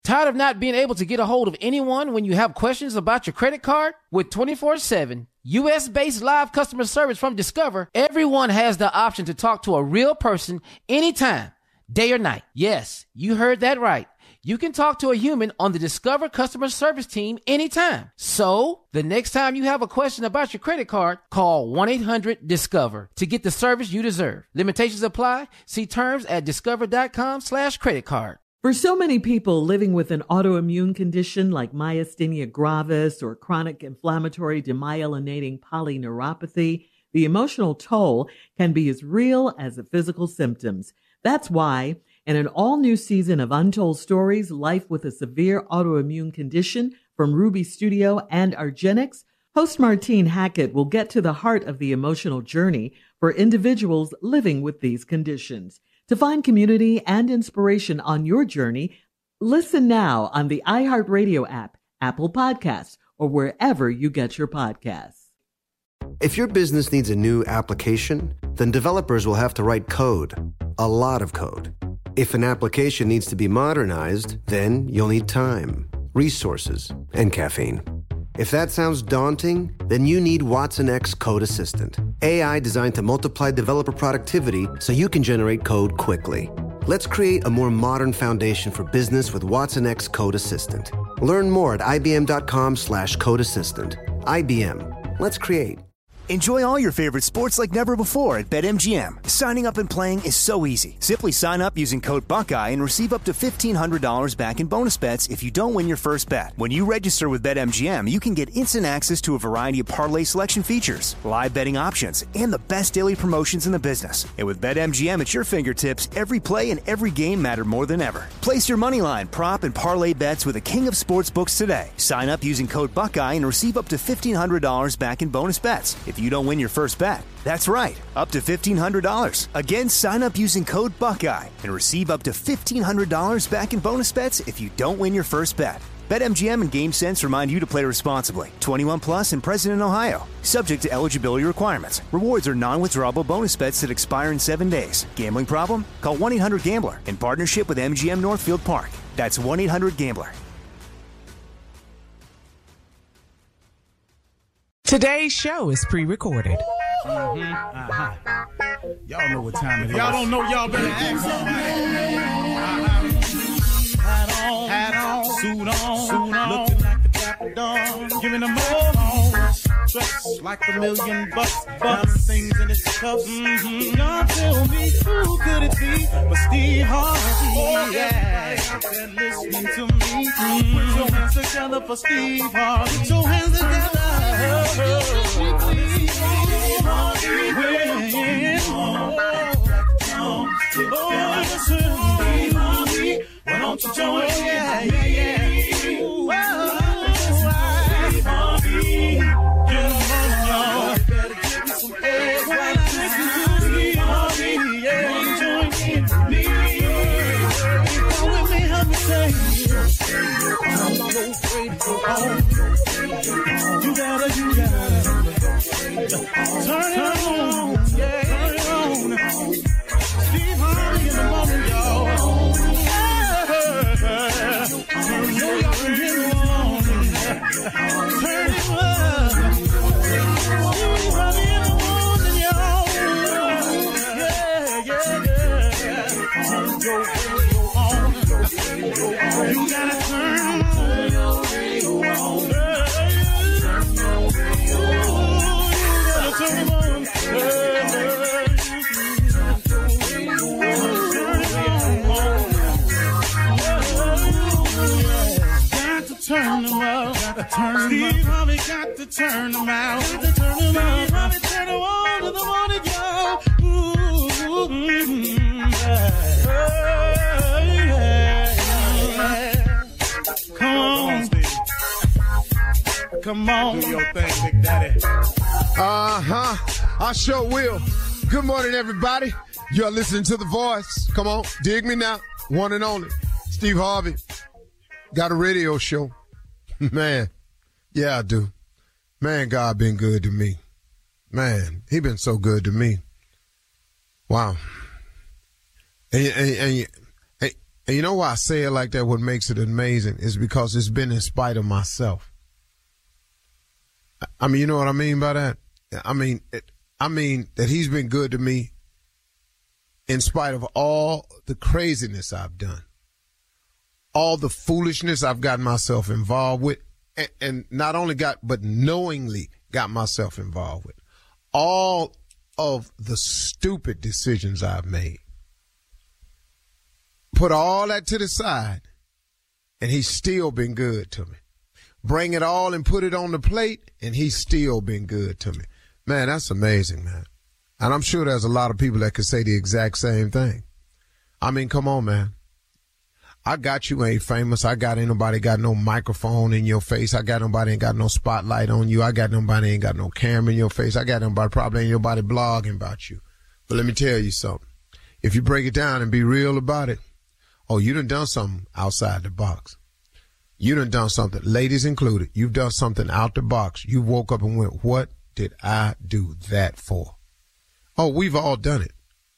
Tired of not being able to get a hold of anyone when you have questions about your credit card? With 24/7 U.S.-based live customer service from Discover, everyone has the option to talk to a real person anytime, day or night. Yes, you heard that right. You can talk to a human on the Discover customer service team anytime. So, the next time you have a question about your credit card, call 1-800-DISCOVER to get the service you deserve. Limitations apply. See terms at discover.com/creditcard. For so many people living with an autoimmune condition like myasthenia gravis or chronic inflammatory demyelinating polyneuropathy, the emotional toll can be as real as the physical symptoms. That's why, in an all-new season of Untold Stories, Life with a Severe Autoimmune Condition from Ruby Studio and Argenix, host Martine Hackett will get to the heart of the emotional journey for individuals living with these conditions. To find community and inspiration on your journey, listen now on the iHeartRadio app, Apple Podcasts, or wherever you get your podcasts. If your business needs a new application, then developers will have to write code, a lot of code. If an application needs to be modernized, then you'll need time, resources, and caffeine. If that sounds daunting, then you need watsonx Code Assistant, AI designed to multiply developer productivity so you can generate code quickly. Let's create a more modern foundation for business with watsonx Code Assistant. Learn more at ibm.com/code assistant. IBM. Let's create. Enjoy all your favorite sports like never before at BetMGM. Signing up and playing is so easy. Simply sign up using code Buckeye and receive up to $1,500 back in bonus bets if you don't win your first bet. When you register with BetMGM, you can get instant access to a variety of parlay selection features, live betting options, and the best daily promotions in the business. And with BetMGM at your fingertips, every play and every game matter more than ever. Place your moneyline, prop, and parlay bets with the king of sportsbooks today. Sign up using code Buckeye and receive up to $1,500 back in bonus bets if you don't win your first bet. That's right, up to $1,500. Again, sign up using code Buckeye and receive up to $1,500 back in bonus bets if you don't win your first bet. BetMGM and GameSense remind you to play responsibly. 21 plus and present in Ohio. Subject to eligibility requirements. Rewards are non-withdrawable bonus bets that expire in 7 days. Gambling problem? Call 1-800-GAMBLER in partnership with MGM Northfield Park. That's 1-800-GAMBLER. Today's show is pre-recorded. Y'all know what time it is. Y'all don't know, y'all better ask somebody. Hat on, suit on, looking like the Dapper Dawn, giving them all dressed like $1 million bucks, things in its cuffs. Y'all tell me who could it be but Steve Harvey? Yeah, and listening to me. Put your hands together for Steve Harvey. Put your hands together. Why don't you join? You gotta turn it on, yeah, turn it on. Steve Harvey in the morning, y'all. You know y'all can get it on. Turn it up. Steve Harvey in the morning, y'all. Yeah. You gotta turn your radio on. Turn them up, Steve Harvey got to turn them out. Steve Harvey turn them on to the morning, y'all. Come on. Do your thing, Big Daddy. I sure will. Good morning, everybody. You're listening to The Voice. Come on, dig me now. One and only. Steve Harvey. Got a radio show. Man. Yeah, I do. Man, God been good to me. Man, he been so good to me. Wow. And And you know why I say it like that? What makes it amazing is because it's been in spite of myself. I mean, you know what I mean by that? I mean that he's been good to me in spite of all the craziness I've done, all the foolishness I've gotten myself involved with, and not only but knowingly got myself involved with, all of the stupid decisions I've made. Put all that to the side, and he's still been good to me. Bring it all and put it on the plate, and he's still been good to me. Man, that's amazing, man. And I'm sure there's a lot of people that could say the exact same thing. I mean, come on, man. I got you ain't famous. Ain't nobody got no microphone in your face. I got nobody ain't got no spotlight on you. I got nobody ain't got no camera in your face. I got nobody probably ain't nobody blogging about you. But let me tell you something. If you break it down and be real about it, oh, you done something outside the box. You done something, ladies included. You've done something out the box. You woke up and went, what did I do that for? Oh, we've all done it.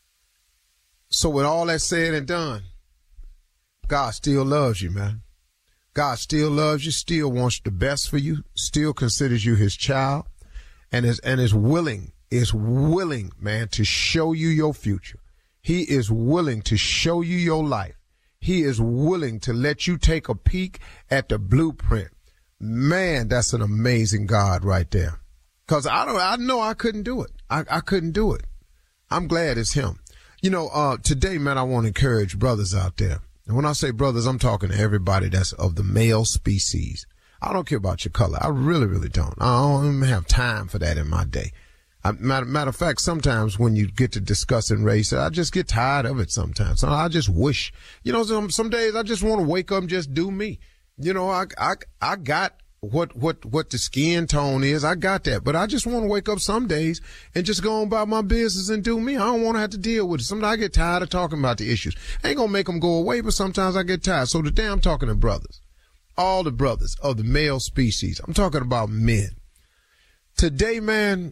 So with all that said and done, God still loves you, man. God still loves you, still wants the best for you, still considers you his child, and is willing, man, to show you your future. He is willing to show you your life. He is willing to let you take a peek at the blueprint. Man, that's an amazing God right there. Cause I know I couldn't do it. I couldn't do it. I'm glad it's him. You know, today, man, I want to encourage brothers out there. And when I say brothers, I'm talking to everybody that's of the male species. I don't care about your color. I really, really don't. I don't even have time for that in my day. Matter of fact, sometimes when you get to discussing race, I just get tired of it sometimes. So I just wish, you know, some days I just want to wake up and just do me. You know, I got what the skin tone is. I got that. But I just want to wake up some days and just go on about my business and do me. I don't want to have to deal with it. Sometimes I get tired of talking about the issues. I ain't going to make them go away, but sometimes I get tired. So today I'm talking to brothers, all the brothers of the male species. I'm talking about men. Today, man,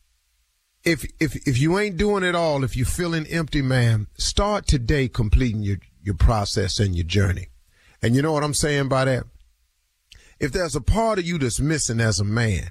if you ain't doing it all, if you're feeling empty, man, start today completing your process and your journey. And you know what I'm saying by that? If there's a part of you that's missing as a man,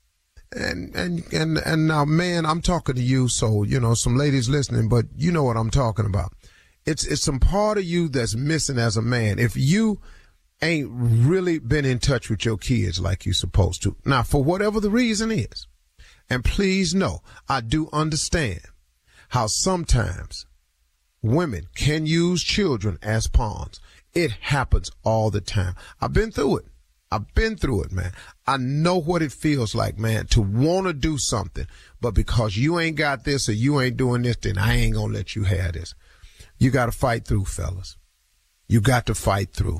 and now, man, I'm talking to you, so, you know, some ladies listening, but you know what I'm talking about. It's some part of you that's missing as a man. If you ain't really been in touch with your kids like you're supposed to. Now, for whatever the reason is, and please know, I do understand how sometimes women can use children as pawns. It happens all the time. I've been through it, man. I know what it feels like, man, to want to do something, but because you ain't got this or you ain't doing this, then I ain't going to let you have this. You got to fight through, fellas. You got to fight through.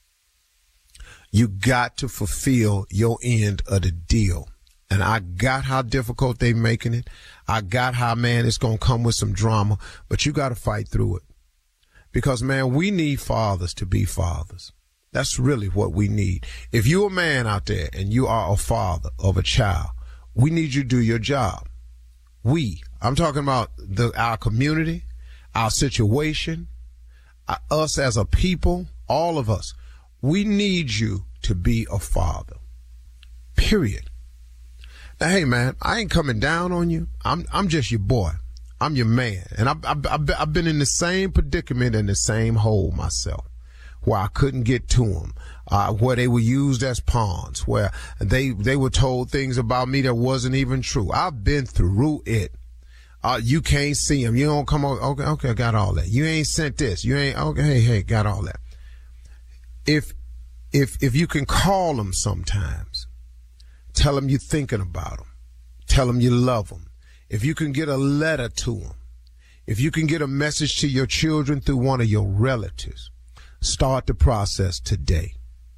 You got to fulfill your end of the deal. And I got how difficult they making it. I got how, man, it's going to come with some drama, but you got to fight through it. Because, man, we need fathers to be fathers. That's really what we need. If you're a man out there and you are a father of a child, we need you to do your job. I'm talking about our community, our situation, us as a people, all of us. We need you to be a father. Period. Now, hey, man, I ain't coming down on you. I'm just your boy. I'm your man. And I've been in the same predicament and the same hole myself, where I couldn't get to them, where they were used as pawns, where they were told things about me that wasn't even true. I've been through it. You can't see them. You don't come over. Okay, I got all that. You ain't sent this. You ain't, okay, hey, got all that. If you can call them sometimes, tell them you're thinking about them. Tell them you love them. If you can get a letter to them, if you can get a message to your children through one of your relatives, start the process today.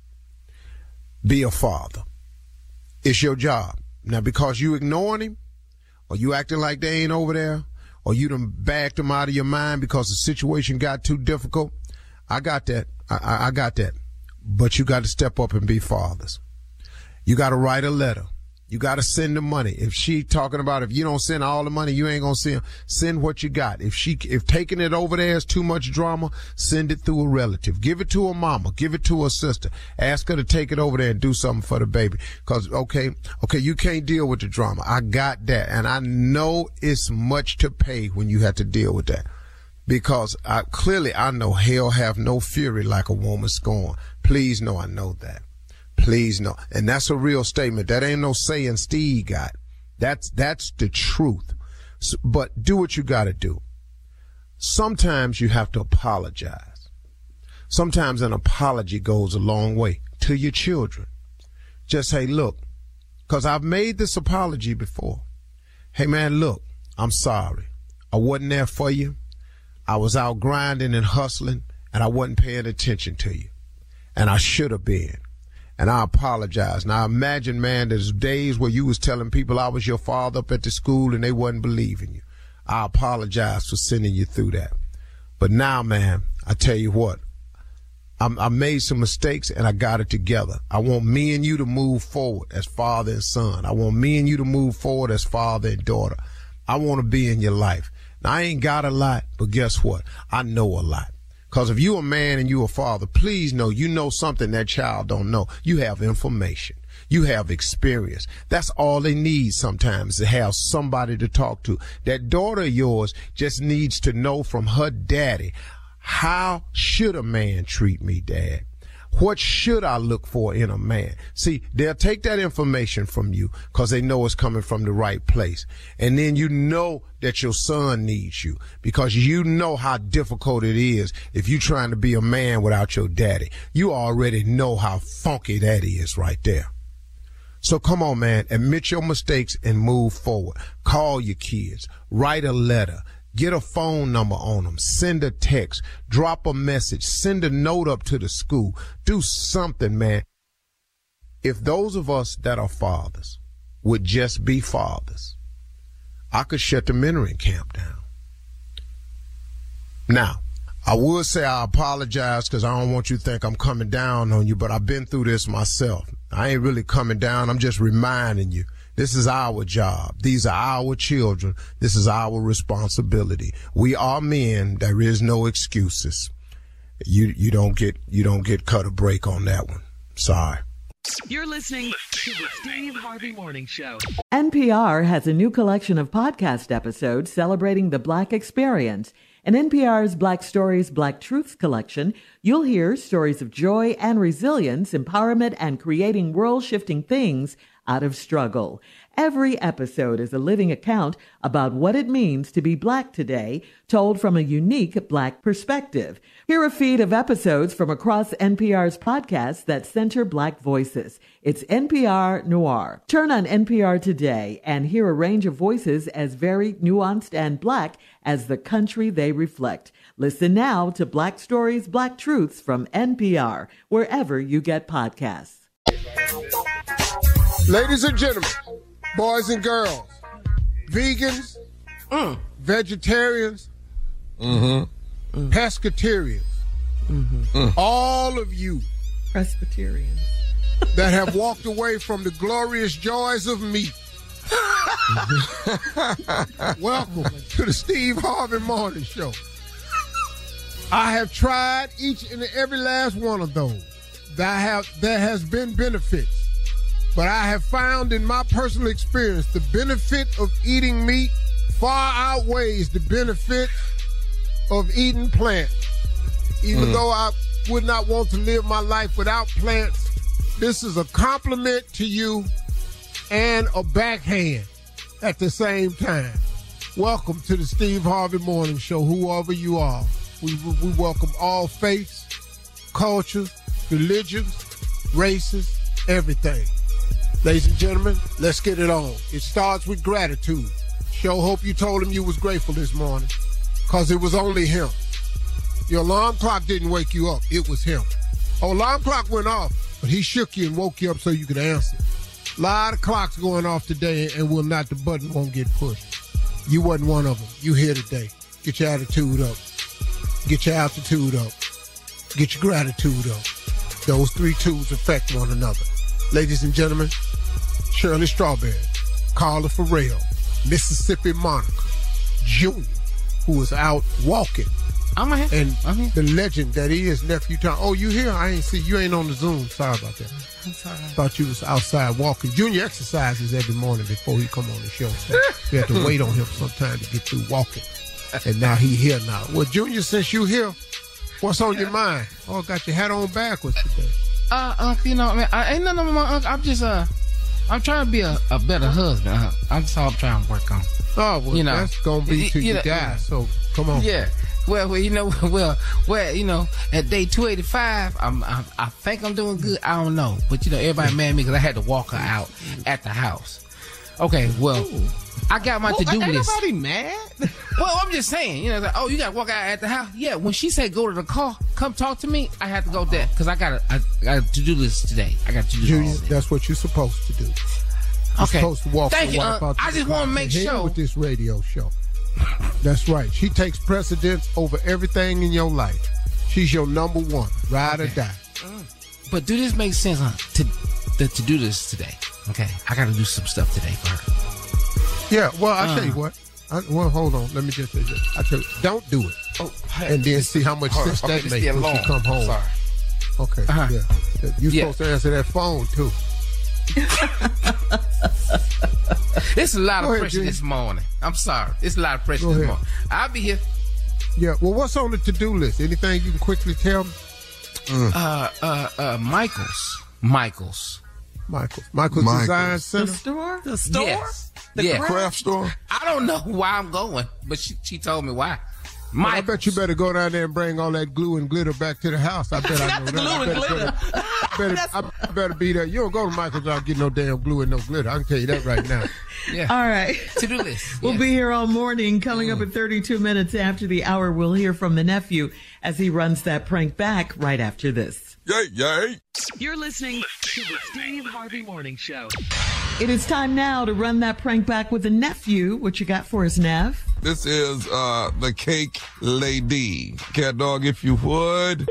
Be a father. It's your job. Now, because you ignoring him, or you acting like they ain't over there, or you done backed them out of your mind because the situation got too difficult, I got that. I got that. But you got to step up and be fathers. You got to write a letter. You got to send the money. If she talking about if you don't send all the money, you ain't going to send. Send what you got. If taking it over there is too much drama, send it through a relative. Give it to a mama. Give it to a sister. Ask her to take it over there and do something for the baby. Cause, okay, you can't deal with the drama. I got that. And I know it's much to pay when you have to deal with that. Because I know hell have no fury like a woman scorned. Please know I know that. Please no. And that's a real statement. That ain't no saying Steve got. That's the truth. So, but do what you got to do. Sometimes you have to apologize. Sometimes an apology goes a long way to your children. Just say, look, because I've made this apology before. Hey, man, look, I'm sorry. I wasn't there for you. I was out grinding and hustling, and I wasn't paying attention to you. And I should have been. And I apologize. Now, imagine, man, there's days where you was telling people I was your father up at the school and they wasn't believing you. I apologize for sending you through that. But now, man, I tell you what, I made some mistakes and I got it together. I want me and you to move forward as father and son. I want me and you to move forward as father and daughter. I want to be in your life. Now, I ain't got a lot, but guess what? I know a lot. Because if you a man and you a father, please know you know something that child don't know. You have information. You have experience. That's all they need sometimes, to have somebody to talk to. That daughter of yours just needs to know from her daddy, how should a man treat me, Dad? What should I look for in a man? See, they'll take that information from you because they know it's coming from the right place. And then you know that your son needs you because you know how difficult it is if you're trying to be a man without your daddy. You already know how funky that is right there. So come on, man, admit your mistakes and move forward. Call your kids, write a letter. Get a phone number on them. Send a text. Drop a message. Send a note up to the school. Do something, man. If those of us that are fathers would just be fathers, I could shut the mentoring camp down. Now, I would say I apologize because I don't want you to think I'm coming down on you, but I've been through this myself. I ain't really coming down. I'm just reminding you. This is our job. These are our children. This is our responsibility. We are men. There is no excuses. You don't get cut a break on that one. Sorry. You're listening to the Steve Harvey Morning Show. NPR has a new collection of podcast episodes celebrating the Black experience. In NPR's Black Stories, Black Truths collection, you'll hear stories of joy and resilience, empowerment, and creating world-shifting things out of struggle. Every episode is a living account about what it means to be Black today, told from a unique Black perspective. Hear a feed of episodes from across NPR's podcasts that center Black voices. It's NPR Noir. Turn on NPR today and hear a range of voices as varied, nuanced, and Black as the country they reflect. Listen now to Black Stories, Black Truths from NPR, wherever you get podcasts. Ladies and gentlemen, boys and girls, vegans, vegetarians, pescatarians, all of you Presbyterians that have walked away from the glorious joys of meat. Welcome to the Steve Harvey Morning Show. I have tried each and every last one of those. There has been benefits. But I have found in my personal experience the benefit of eating meat far outweighs the benefit of eating plants. Even though I would not want to live my life without plants, this is a compliment to you and a backhand at the same time. Welcome to the Steve Harvey Morning Show, whoever you are. We welcome all faiths, cultures, religions, races, everything. Ladies and gentlemen, let's get it on. It starts with gratitude. Sure hope you told him you was grateful this morning, because it was only him. Your alarm clock didn't wake you up. It was him. Oh, alarm clock went off, but he shook you and woke you up so you could answer. A lot of clocks going off today, and the button won't get pushed. You wasn't one of them. You here today. Get your attitude up. Get your altitude up. Get your gratitude up. Those three twos affect one another. Ladies and gentlemen, Shirley Strawberry, Carla Farrell, Mississippi Monica, Junior, who was out walking. I'm here. And the legend that is Nephew Tom. Oh, you here? I ain't see you. Ain't on the Zoom. Sorry about that. I'm sorry. Thought you was outside walking. Junior exercises every morning before he come on the show. So we had to wait on him sometime to get through walking. And now he here now. Well, Junior, since you here, what's on your mind? Oh, got your hat on backwards today. You know, man, I ain't nothing on my uncle. I'm just, I'm trying to be a better husband. That's all I'm trying to work on. Oh, well, you know, that's going to be till you die, so come on. Yeah. Well, you know, you know, at day 285, I think I'm doing good. I don't know. But, you know, everybody mad at me because I had to walk her out at the house. Okay, well, I got my to-do list. Ain't nobody mad? Well, I'm just saying, you know, like, oh, you got to walk out at the house? Yeah, when she said go to the car, come talk to me, I had to go there because I got a to-do list today. I got to do Junior, that's what you're supposed to do. You're supposed to walk Thank you. I just want to make sure. With this radio show. That's right. She takes precedence over everything in your life. She's your number one. Ride or die. But do this make sense, to do this today? Okay, I got to do some stuff today for her. Yeah, well, I'll tell you what. Well, hold on. Let me just say this. I tell you, don't do it. Oh, hey, and then see how much sense that makes when you come home. Sorry. Okay, yeah. You're supposed to answer that phone, too. It's a lot of pressure this morning. I'm sorry. It's a lot of pressure this morning. I'll be here. Yeah, well, what's on the to-do list? Anything you can quickly tell me? Michael's Design Center? The store? The store? Yes. The craft store? I don't know why I'm going, but she told me why. Well, I bet you better go down there and bring all that glue and glitter back to the house. I bet I know that. I better be there. You don't go to Michael's without getting no damn glue and no glitter. I can tell you that right now. Yeah. All right. To-do list. We'll be here all morning. Coming up at 32 minutes after the hour, we'll hear from the nephew as he runs that prank back right after this. Yay. You're listening to the Steve Harvey Morning Show. It is time now to run that prank back with the nephew. What you got for us, Nev? This is the Cake Lady. Cat Dog, if you would.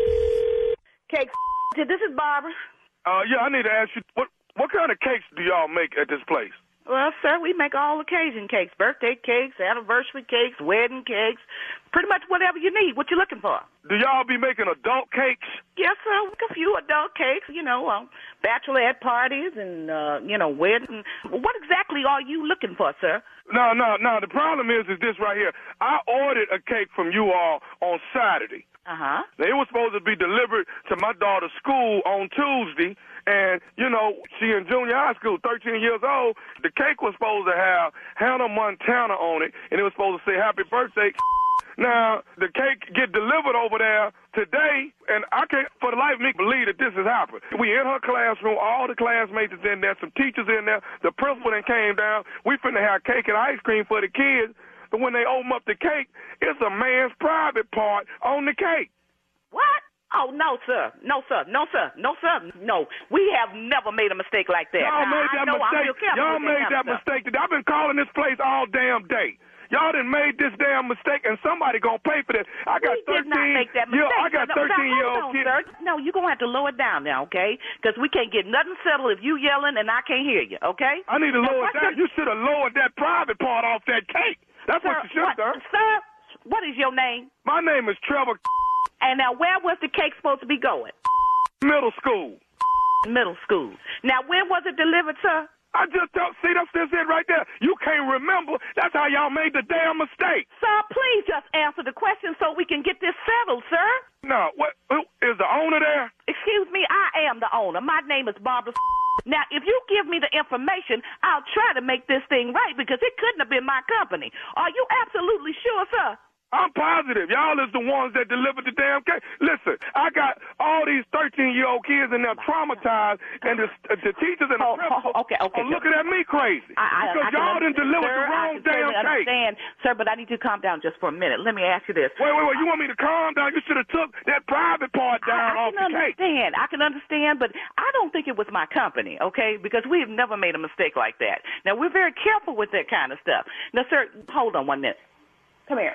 Cake. This is Barbara. Yeah, I need to ask you, what kind of cakes do y'all make at this place? Well, sir, we make all occasion cakes, birthday cakes, anniversary cakes, wedding cakes, pretty much whatever you need. What you looking for? Do y'all be making adult cakes? Yes, sir. A few adult cakes, bachelorette parties and, wedding. What exactly are you looking for, sir? No. The problem is this right here. I ordered a cake from you all on Saturday. Uh-huh. Now, it was supposed to be delivered to my daughter's school on Tuesday. And, she in junior high school, 13 years old. The cake was supposed to have Hannah Montana on it, and it was supposed to say happy birthday. Now, the cake get delivered over there today, and I can't for the life of me believe that this has happened. We in her classroom, all the classmates is in there, some teachers in there, the principal then came down. We finna have cake and ice cream for the kids, but when they open up the cake, it's a man's private part on the cake. What? Oh, no, sir. No, sir. No, sir. No, sir. No. We have never made a mistake like that. Y'all made that mistake. Y'all made that mistake. I've been calling this place all damn day. Y'all done made this damn mistake, and somebody gonna pay for this. I got 13. Did not make that mistake. I got 13-year-old kids. Sir. No, you're gonna have to lower it down now, okay? Because we can't get nothing settled if you yelling and I can't hear you, okay? I need to lower it down. You should have lowered that private part off that cake. That's what you should have done. Sir, what is your name? My name is Trevor. And now, where was the cake supposed to be going? Middle school. Middle school. Now, when was it delivered, sir? I just don't see that's it right there. You can't remember. That's how y'all made the damn mistake. Sir, please just answer the question so we can get this settled, sir. No, who is the owner there? Excuse me, I am the owner. My name is Barbara. Now, if you give me the information, I'll try to make this thing right because it couldn't have been my company. Are you absolutely sure, sir? I'm positive. Y'all is the ones that delivered the damn cake. Listen, I got all these 13-year-old kids and they're traumatized, and the teachers and the principal are looking at me crazy. Because y'all didn't deliver the wrong damn cake. Sir, but I need you to calm down just for a minute. Let me ask you this. Wait. You want me to calm down? You should have took that private part down off the cake. I can understand, but I don't think it was my company, okay? Because we've never made a mistake like that. Now, we're very careful with that kind of stuff. Now, sir, hold on 1 minute. Come here.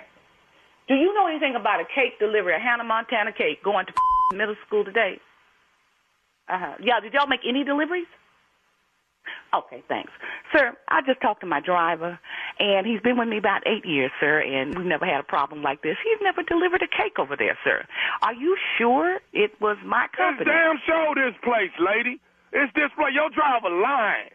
Do you know anything about a cake delivery, a Hannah Montana cake going to middle school today? Yeah, did y'all make any deliveries? Okay, thanks. Sir, I just talked to my driver, and he's been with me about 8 years, sir, and we've never had a problem like this. He's never delivered a cake over there, sir. Are you sure it was my company? It's damn sure this place, lady. It's this place. Your driver lying.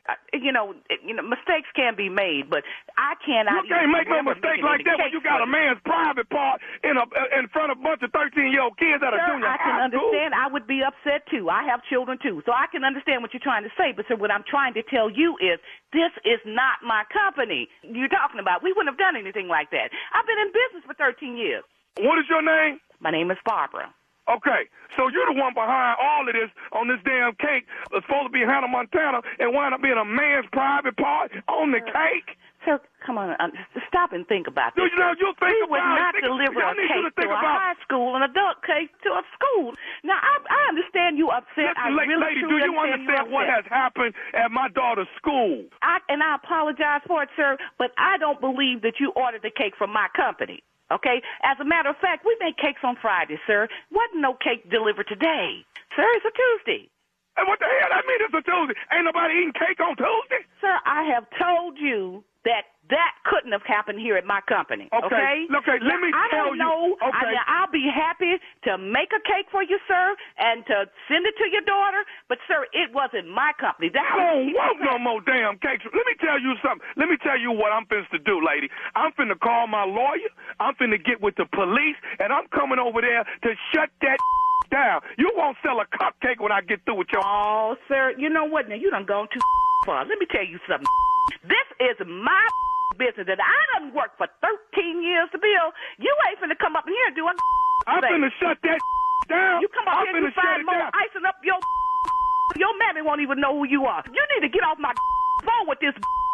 Mistakes can be made, but I cannot. You can't make no mistake like that when you got a man's private part in front of a bunch of 13-year-old kids at a junior high school. I can understand. I would be upset, too. I have children, too. So I can understand what you're trying to say. But, sir, what I'm trying to tell you is this is not my company you're talking about. We wouldn't have done anything like that. I've been in business for 13 years. What is your name? My name is Barbara. Okay, so you're the one behind all of this on this damn cake that's supposed to be Hannah Montana and wind up being a man's private part on the cake? Sir, come on, stop and think about this. You think we would not deliver a cake to a high school, an adult cake to a school. Now, I understand you upset. Listen, lady, do you understand what has happened at my daughter's school? I apologize for it, sir, but I don't believe that you ordered the cake from my company. Okay? As a matter of fact, we make cakes on Friday, sir. Wasn't no cake delivered today. Sir, it's a Tuesday. And what the hell? That means it's a Tuesday. Ain't nobody eating cake on Tuesday? Sir, I have told you that couldn't have happened here at my company. Okay? Okay, let me tell you. Okay. I'll be happy to make a cake for you, sir, and to send it to your daughter. But, sir, it wasn't my company. I don't want no more damn cakes. Let me tell you something. Let me tell you what I'm finna to do, lady. I'm finna call my lawyer. I'm finna get with the police, and I'm coming over there to shut that down. You won't sell a cupcake when I get through with your... Oh, sir, you know what? Now, you done gone too far. Let me tell you something. This is my business that I done worked for 13 years to build. You ain't finna come up in here and do a I'm finna shut that down. You come up here and you find more icing up your mammy won't even know who you are. You need to get off my phone with this.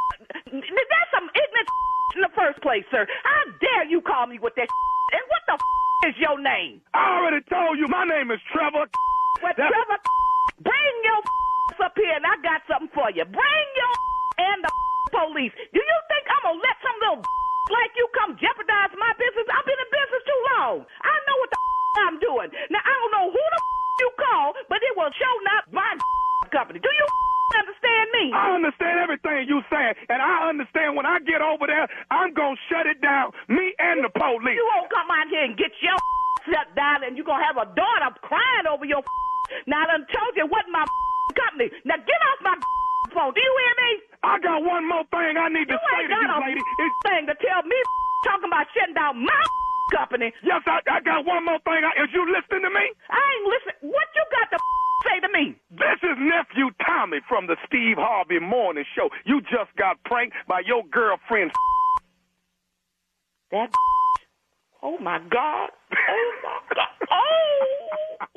That's some ignorant in the first place, sir. How dare you call me with that? And what the is your name? I already told you. My name is Trevor. Trevor, bring your up here and I got something for you. Bring your and the police. Do you think I'm going to let some little like you come jeopardize my business? I've been in business too long. I know what the I'm doing. Now, I don't know who the you call, but it will show not my company. Do you understand me? I understand everything you saying, and I understand when I get over there, I'm going to shut it down, me and the police. You won't come out here and get your shut down, and you're going to have a daughter crying over your Now, I done told you it wasn't my company. Now, get off my phone. Do you hear me? I got one more thing I need to say to you, lady. It's thing to tell me talking about shutting down my company. Yes, I got one more thing. Is you listening to me? I ain't listening. What you got to say to me? This is nephew Tommy from the Steve Harvey Morning Show. You just got pranked by your girlfriend. That. Oh my God. Oh my God. Oh.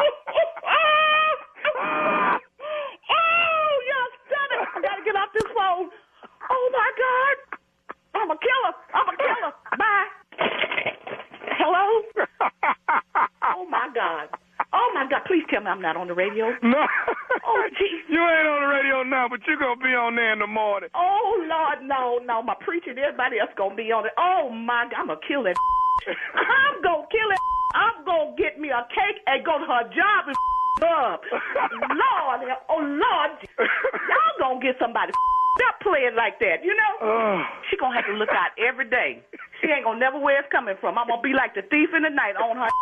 Oh, y'all done it. I gotta get off this phone. Oh my God. I'm a killer. Bye. Hello? Oh my God. Oh my God. Please tell me I'm not on the radio. No. Oh, geez. You ain't on the radio now, but you're going to be on there in the morning. Oh, Lord, no. My preacher and everybody else going to be on it. Oh my God. I'm going to kill that. I'm going to kill it. I'm going to get me a cake and go to her job and up. Lord, oh Lord. Y'all going to get somebody up playing like that, you know? She going to have to look out every day. She ain't going to never where it's coming from. I'm going to be like the thief in the night on her.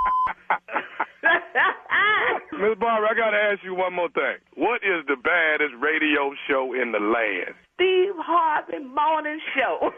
Miss Barbara, I got to ask you one more thing. What is the baddest radio show in the land? Steve Harvey Morning Show.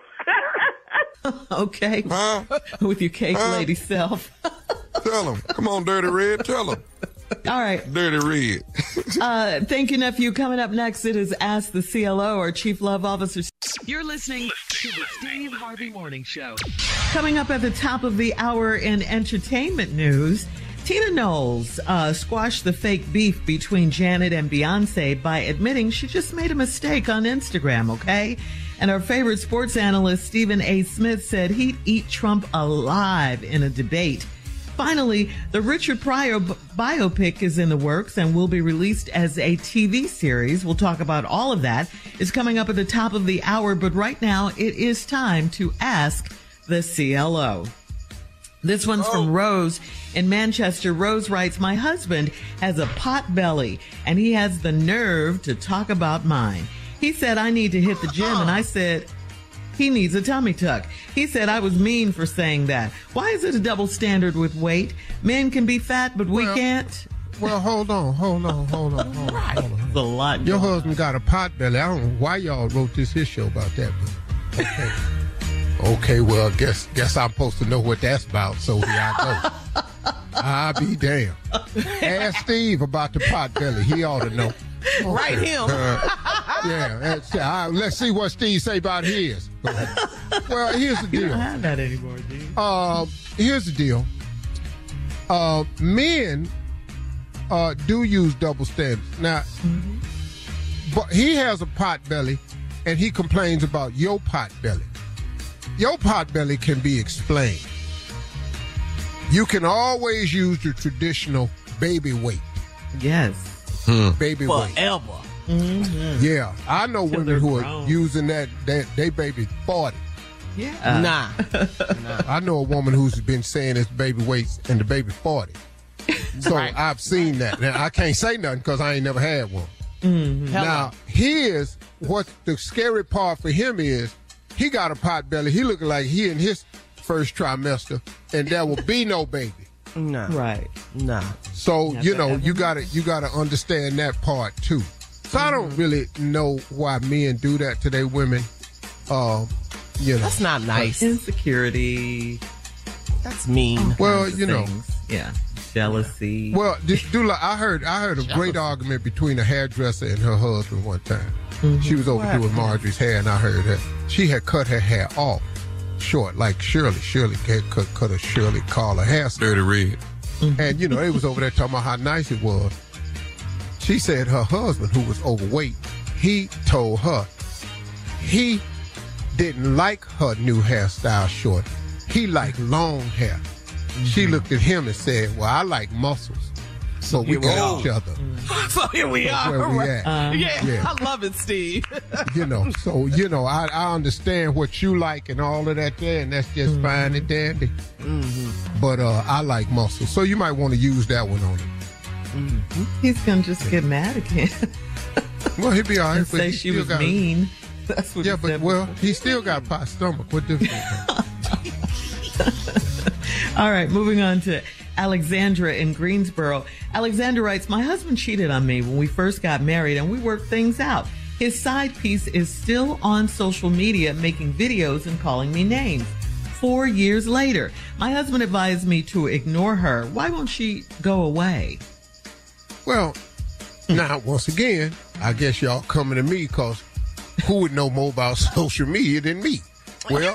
Okay. Huh? With your cake lady self. Tell him. Come on, Dirty Red. Tell him. All right. Dirty Red. Thank you, nephew. Coming up next, it is Ask the CLO, our Chief Love Officer. You're listening to the Steve Harvey Morning Show. Coming up at the top of the hour in entertainment news, Tina Knowles squashed the fake beef between Janet and Beyonce by admitting she just made a mistake on Instagram, okay? And our favorite sports analyst, Stephen A. Smith, said he'd eat Trump alive in a debate. Finally, the Richard Pryor biopic is in the works and will be released as a TV series. We'll talk about all of that. It's coming up at the top of the hour, but right now it is time to ask the CLO. This one's from Rose in Manchester. Rose writes, my husband has a pot belly and he has the nerve to talk about mine. He said, I need to hit the gym. And I said, he needs a tummy tuck. He said I was mean for saying that. Why is it a double standard with weight? Men can be fat, but we can't. Well, hold on. It's a lot. Your husband got a pot belly. I don't know why y'all wrote this his show about that, but okay. Okay, well, guess I'm supposed to know what that's about, so here I go. I'll be damned. Ask Steve about the pot belly. He ought to know. Okay. Right him. Let's see what Steve say about his. Well, here's the deal. You don't have that anymore, dude. Here's the deal. Men do use double standards. Now, but he has a pot belly, and he complains about your pot belly. Your pot belly can be explained. You can always use the traditional baby weight. Yes. Baby weight. Forever. Mm-hmm. Yeah. I know women who are using that they baby 40. Yeah. Nah. I know a woman who's been saying it's baby weights and the baby 40. So I've seen that. Now, I can't say nothing because I ain't never had one. Mm-hmm. Now, here's what the scary part for him is. He got a pot belly. He looking like he in his first trimester, and there will be no baby. No. Right. No. So, you gotta understand that part too. So I don't really know why men do that to their women. That's not nice. Insecurity. That's mean. Well, Yeah. Jealousy. Well, Dula, I heard a great argument between a hairdresser and her husband one time. Mm-hmm. She was over doing Marjorie's hair, and I heard her. She had cut her hair off short, like Shirley. Shirley had cut a Shirley Carla hairstyle. Dirty red. Mm-hmm. And, they was over there talking about how nice it was. She said her husband, who was overweight, he told her he didn't like her new hairstyle short. He liked long hair. Mm-hmm. She looked at him and said, well, I like muscles. So we got each other. So here we are. Where we at. Yeah, I love it, Steve. I understand what you like and all of that there, and that's just fine and dandy. Mm-hmm. But I like muscles. So you might want to use that one on him. Mm-hmm. He's going to just get mad again. Well, he'll be all right. And say she was mean. That's what he still got a pot stomach. What difference? All right, moving on to Alexandra in Greensboro. Alexandra writes, my husband cheated on me when we first got married and we worked things out. His side piece is still on social media making videos and calling me names. 4 years later, my husband advised me to ignore her. Why won't she go away? Well, now, once again, I guess y'all coming to me because who would know more about social media than me? Well,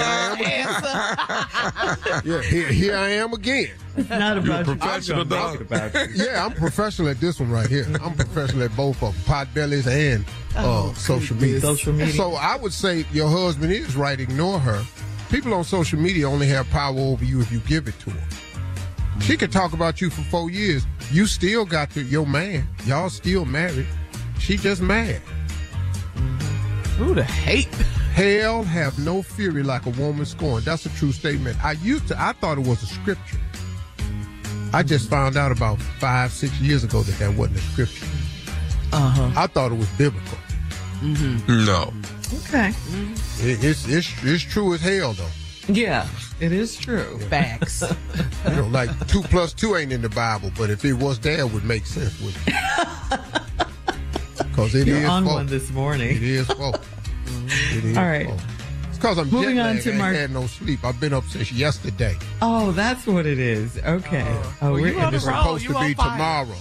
here I am again. It's not about you. Professional dog. Yeah, I'm professional at this one right here. I'm professional at both of them, pot bellies and social media. So I would say your husband is right. Ignore her. People on social media only have power over you if you give it to them. She could talk about you for 4 years. You still got your man. Y'all still married. She just mad. Ooh, the hate. Hell have no fury like a woman scorned. That's a true statement. I thought it was a scripture. I just found out about 5-6 years ago that wasn't a scripture. I thought it was biblical. Mm-hmm. No. Okay. It's true as hell though. Yeah, it is true. Facts. Like 2 + 2 ain't in the Bible, but if it was there, it would make sense with it. Because it is on folk. One this morning. It is folk. It is all right. folk. It's because I'm moving jet on lagged. to I ain't had no sleep. I've been up since yesterday. Oh, that's what it is. Okay. And it's supposed to be tomorrow.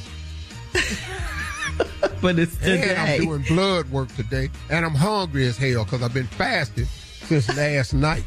But it's today. And I'm doing blood work today. And I'm hungry as hell because I've been fasting since last night.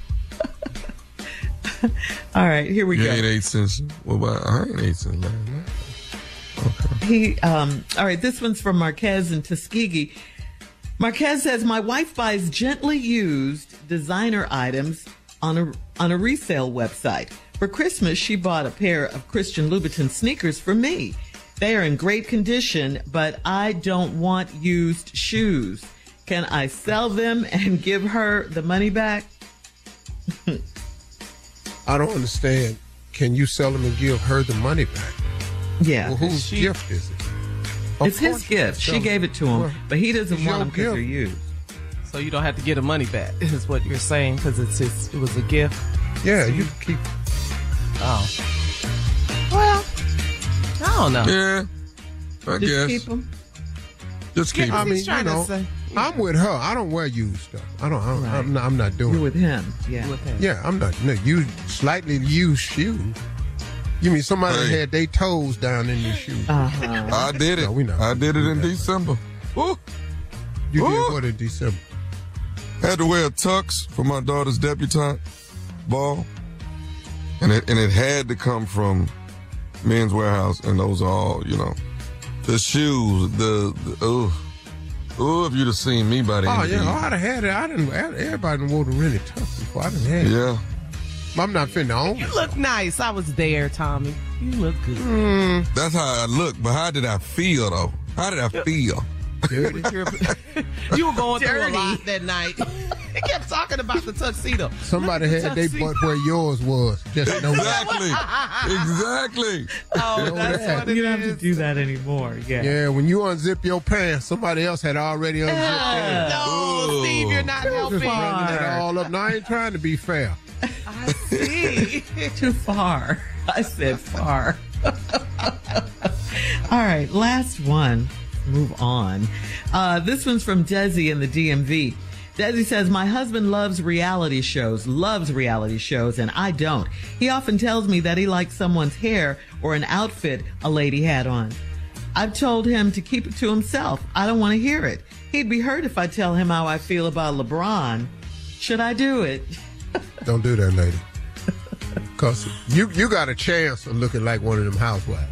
All right, here we go. You ain't ate since, I ain't ate since last night. Okay. All right, this one's from Marquez in Tuskegee. Marquez says, my wife buys gently used designer items on a resale website. For Christmas, she bought a pair of Christian Louboutin sneakers for me. They are in great condition, but I don't want used shoes. Can I sell them and give her the money back? I don't understand. Can you sell them and give her the money back? Yeah. Well, whose gift is it? It's his gift. She gave it to him, but he doesn't want them because they're used. So you don't have to get the money back, is what you're saying, because it was a gift. Yeah, you keep. Oh. Well, I don't know. Yeah, I guess. Just keep them. Just keep them. I mean, you know, I'm with her. I don't wear used stuff. I'm not doing it. You're with him. Yeah. With him. Yeah, I'm not. No, you slightly used shoes. You mean somebody had their toes down in these shoes? I did it. No, I did it in December. Ooh. You did what in December? Had to wear a tux for my daughter's debutante ball, and it had to come from Men's Warehouse, and those are all, you know, the shoes. If you'd have seen me by the end of the year. I'd have had it. Everybody wore the really tough before. I didn't have it. Yeah. I'm not finna own it. You look nice. I was there, Tommy. You look good. That's how I look, but how did I feel, though? How did I feel? You were going through a lot that night. He kept talking about the tuxedo. Somebody had their butt where yours was. Just know Exactly. Oh, that's what it You don't have to do that anymore. Yeah. Yeah, when you unzip your pants, somebody else had already unzipped theirs. No, Steve, you're not helping. Just bringing it all up. Now, I ain't trying to be fair. I see. Too far. I said far. All right, last one. Move on. This one's from Desi in the DMV. Desi says, my husband loves reality shows, and I don't. He often tells me that he likes someone's hair or an outfit a lady had on. I've told him to keep it to himself. I don't want to hear it. He'd be hurt if I tell him how I feel about LeBron. Should I do it? Don't do that, lady. Because you got a chance of looking like one of them housewives.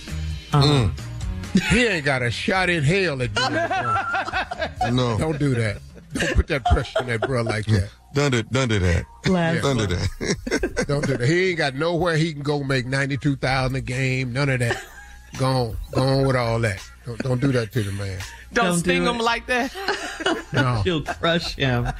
He ain't got a shot in hell at doing it. No. Don't do that. Don't put that pressure on that bro like that. Don't do that. Don't do that. Don't do that. He ain't got nowhere he can go make $92,000 a game. None of that. Go on with all that. Don't do that to the man. Don't sting him like that. No. She'll crush him.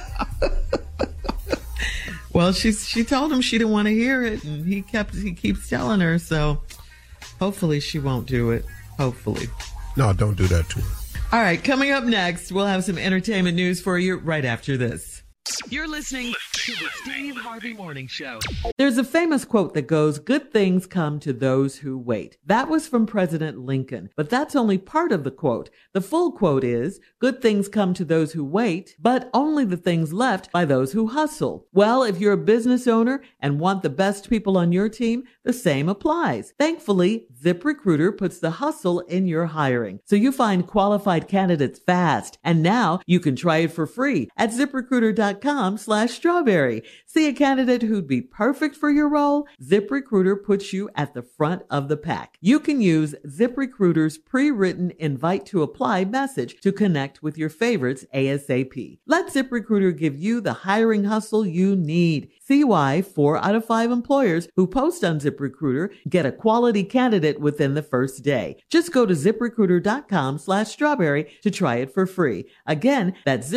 Well, she told him she didn't want to hear it, and he keeps telling her, so hopefully she won't do it. Hopefully. No, don't do that to her. All right, coming up next, we'll have some entertainment news for you right after this. You're listening to the Steve Harvey Morning Show. There's a famous quote that goes, good things come to those who wait. That was from President Lincoln, but that's only part of the quote. The full quote is, good things come to those who wait, but only the things left by those who hustle. Well, if you're a business owner and want the best people on your team, the same applies. Thankfully, ZipRecruiter puts the hustle in your hiring, so you find qualified candidates fast. And now you can try it for free at ZipRecruiter.com/strawberry. See a candidate who'd be perfect for your role? ZipRecruiter puts you at the front of the pack. You can use ZipRecruiter's pre-written invite to apply message to connect with your favorites ASAP. Let ZipRecruiter give you the hiring hustle you need. See why 4 out of 5 employers who post on ZipRecruiter get a quality candidate within the first day. Just go to ZipRecruiter.com/strawberry to try it for free. Again, that's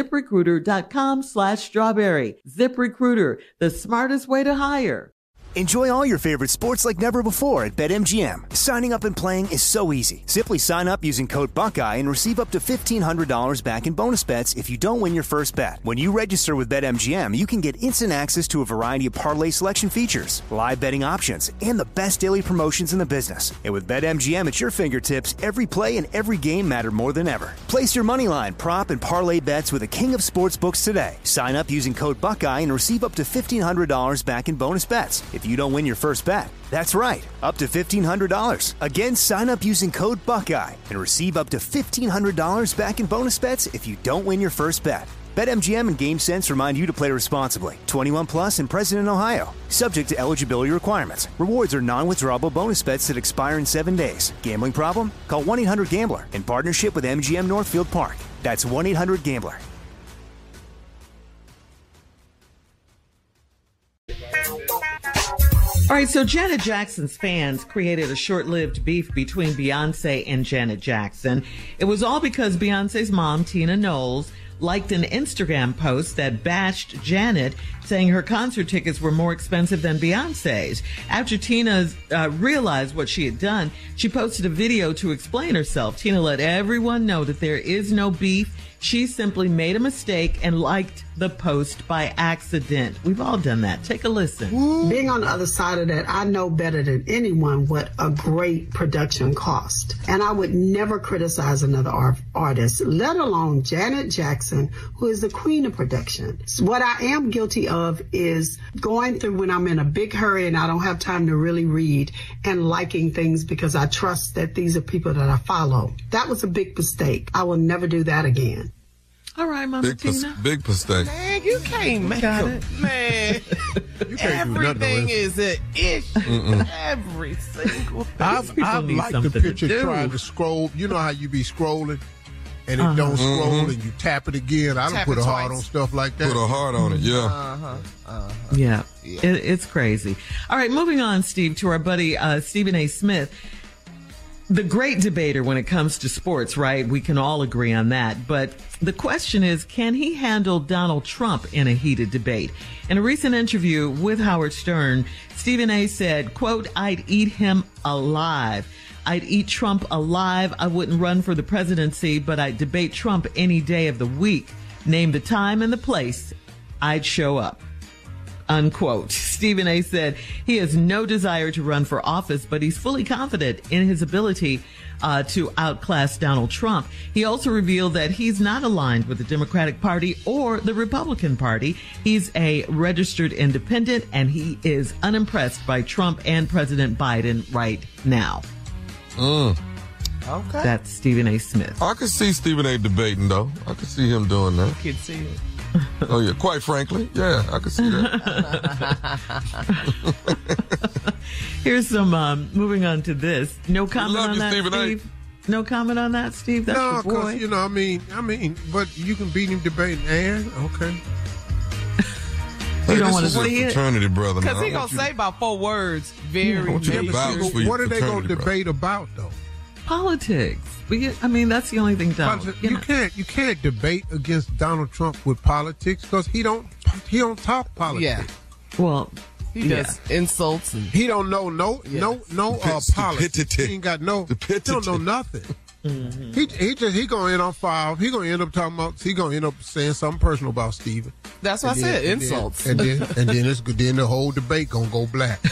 ZipRecruiter.com/strawberry. ZipRecruiter, the smartest way to hire. Enjoy all your favorite sports like never before at BetMGM. Signing up and playing is so easy. Simply sign up using code Buckeye and receive up to $1,500 back in bonus bets if you don't win your first bet. When you register with BetMGM, you can get instant access to a variety of parlay selection features, live betting options, and the best daily promotions in the business. And with BetMGM at your fingertips, every play and every game matter more than ever. Place your moneyline, prop, and parlay bets with the king of sportsbooks today. Sign up using code Buckeye and receive up to $1,500 back in bonus bets if you don't win your first bet. That's right, up to $1,500. Again, sign up using code Buckeye and receive up to $1,500 back in bonus bets if you don't win your first bet. BetMGM and GameSense remind you to play responsibly. 21 plus and present in Ohio. Subject to eligibility requirements. Rewards are non-withdrawable bonus bets that expire in 7 days. Gambling problem? Call 1-800-GAMBLER in partnership with MGM Northfield Park. That's 1-800-GAMBLER. All right, so Janet Jackson's fans created a short-lived beef between Beyonce and Janet Jackson. It was all because Beyonce's mom, Tina Knowles, liked an Instagram post that bashed Janet, saying her concert tickets were more expensive than Beyonce's. After Tina realized what she had done, she posted a video to explain herself. Tina let everyone know that there is no beef. She simply made a mistake and liked the post by accident. We've all done that. Take a listen. Being on the other side of that, I know better than anyone what a great production cost. And I would never criticize another artist, let alone Janet Jackson, who is the queen of production. So what I am guilty of is going through when I'm in a big hurry and I don't have time to really read and liking things because I trust that these are people that I follow. That was a big mistake. I will never do that again. All right, Mama Tina. Big mistake. Man, you can't make it. Man, everything is an issue. Every single thing. I like the picture trying to scroll. You know how you be scrolling and it don't scroll and you tap it again. I don't put a heart on stuff like that. Put a heart on it, yeah. Yeah. It's crazy. All right, moving on, Steve, to our buddy Stephen A. Smith. The great debater when it comes to sports, right? We can all agree on that. But the question is, can he handle Donald Trump in a heated debate? In a recent interview with Howard Stern, Stephen A. said, quote, "I'd eat him alive. I'd eat Trump alive. I wouldn't run for the presidency, but I'd debate Trump any day of the week. Name the time and the place. I'd show up." Unquote. Stephen A. said he has no desire to run for office, but he's fully confident in his ability to outclass Donald Trump. He also revealed that he's not aligned with the Democratic Party or the Republican Party. He's a registered independent, and he is unimpressed by Trump and President Biden right now. Okay. That's Stephen A. Smith. I could see Stephen A. debating, though. I could see him doing that. You can see it. Oh, yeah. Quite frankly, yeah, I could see that. Here's some, moving on to this. No comment on that, Stephen Steve? No comment on that, Steve? That's no, your boy. because, I mean, but you can beat him debating and, okay. Hey, you don't want to see it? Fraternity brother. Because he going to say about 4 words. Very, what are they going to debate about, though? Politics. That's the only thing down. You can't debate against Donald Trump with politics because he don't talk politics. Yeah. Well, he does insults and he don't know politics. He ain't got no. He don't know nothing. Mm-hmm. He gonna end on fire. He gonna end up talking about. He gonna end up saying something personal about Stephen. That's what I said. Insults. Then the whole debate gonna go black.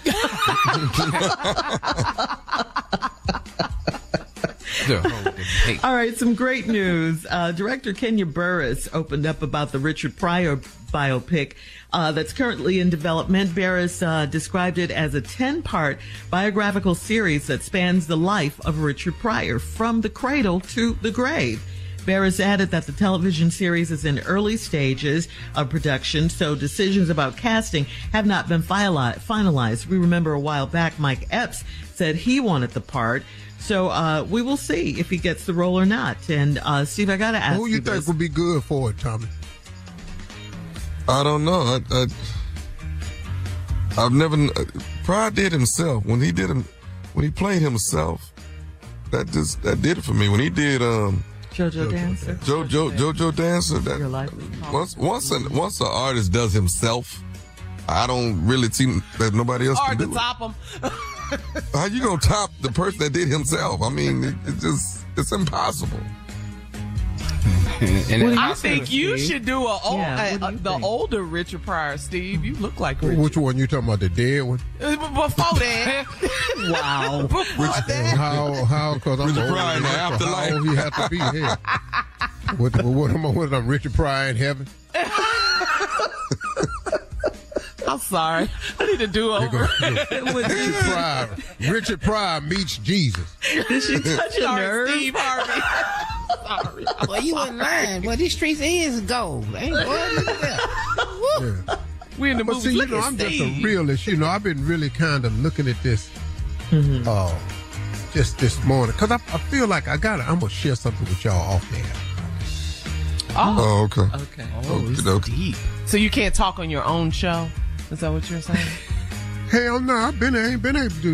All right, some great news. Director Kenya Burris opened up about the Richard Pryor biopic that's currently in development. Burris described it as a 10-part biographical series that spans the life of Richard Pryor from the cradle to the grave. Burris added that the television series is in early stages of production, so decisions about casting have not been finalized. We remember a while back Mike Epps said he wanted the part. So we will see if he gets the role or not. And Steve, I got to ask you, who you think would be good for it, Tommy? I don't know. I've never. Pryor did himself when he played himself. That did it for me. When he did JoJo Dancer. JoJo Dancer. Once an artist does himself, I don't really see that nobody else can do it. Hard to top him. How you gonna top the person that did himself? I mean, it's impossible. I think you should do the older Richard Pryor, Steve. You look like Richard. Which one you talking about? The dead one? Before that. Wow. Before that. How? Because I'm Richard Pryor in the afterlife. How old he have to be here? What am Richard Pryor in heaven? I'm sorry. I need to do over. Richard Pryor meets Jesus. Did she touch your nerve? Steve Harvey. Sorry. Well, you wasn't lying. Well, these streets is gold. Ain't yeah. We in the movie. See, I'm just a realist. I've been really kind of looking at this just this morning because I feel like I'm gonna share something with y'all off there. Oh, okay. Okay. It's deep. So you can't talk on your own show? Is that what you're saying? Hell no, I ain't been able to do that.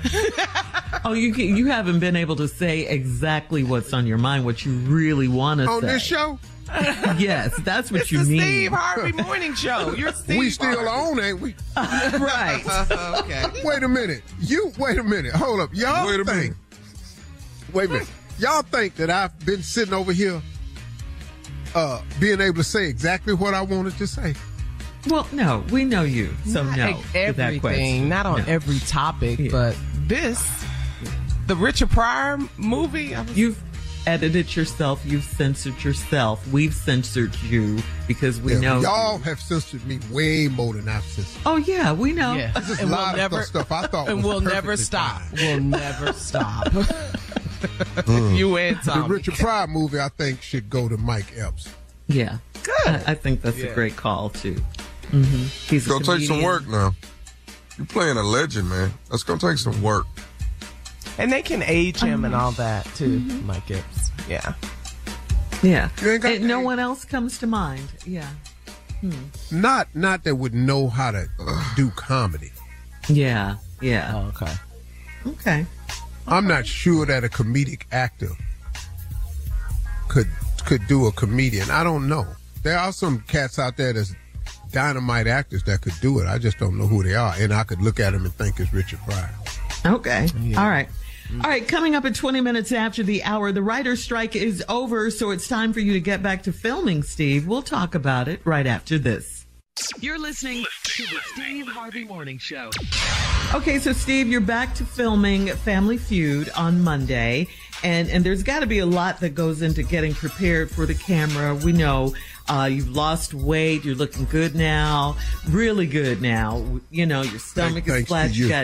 Oh, you haven't been able to say exactly what's on your mind, what you really want to say. On this show? Yes, that's what you mean. It's the Steve Harvey Morning Show. You're Steve We still Harvey. on, ain't we? Right. Okay. Wait a minute. Hold up. Y'all Wait a minute. Wait a minute. Y'all think that I've been sitting over here being able to say exactly what I wanted to say? Well, no, we know you, so Not no to that everything, question. not on every topic, but the Richard Pryor movie. You've edited yourself. You've censored yourself. We've censored you because we know y'all have censored me way more than I've censored. Oh yeah, we know. Yeah. This is And a we'll lot never- of stuff I thought and was we'll never perfectly stop. fine. We'll never stop. You and The Tommy. Richard Pryor movie, I think, should go to Mike Epps. Yeah, Good. I think that's Yeah. a great call too. Mm-hmm. He's It's gonna take some work now. You're playing a legend, man. That's gonna take some work. And they can age him and all that too, Mike Epps. Yeah. Yeah, You ain't got and no one else comes to mind. Yeah, Not that would know how to do comedy. yeah. Oh, okay. Okay. I'm not sure that a comedic actor could do a comedian. I don't know. There are some cats out there that's dynamite actors that could do it. I just don't know who they are. And I could look at them and think it's Richard Pryor. Okay. All right. All right. Coming up at 20 minutes after the hour, the writer's strike is over, so it's time for you to get back to filming, Steve. We'll talk about it right after this. You're listening to the Steve Harvey Morning Show. Okay, so Steve, you're back to filming Family Feud on Monday, and there's got to be a lot that goes into getting prepared for the camera. We know you've lost weight, you're looking good now, really good now. You know, your stomach is Thanks flat. to You you. got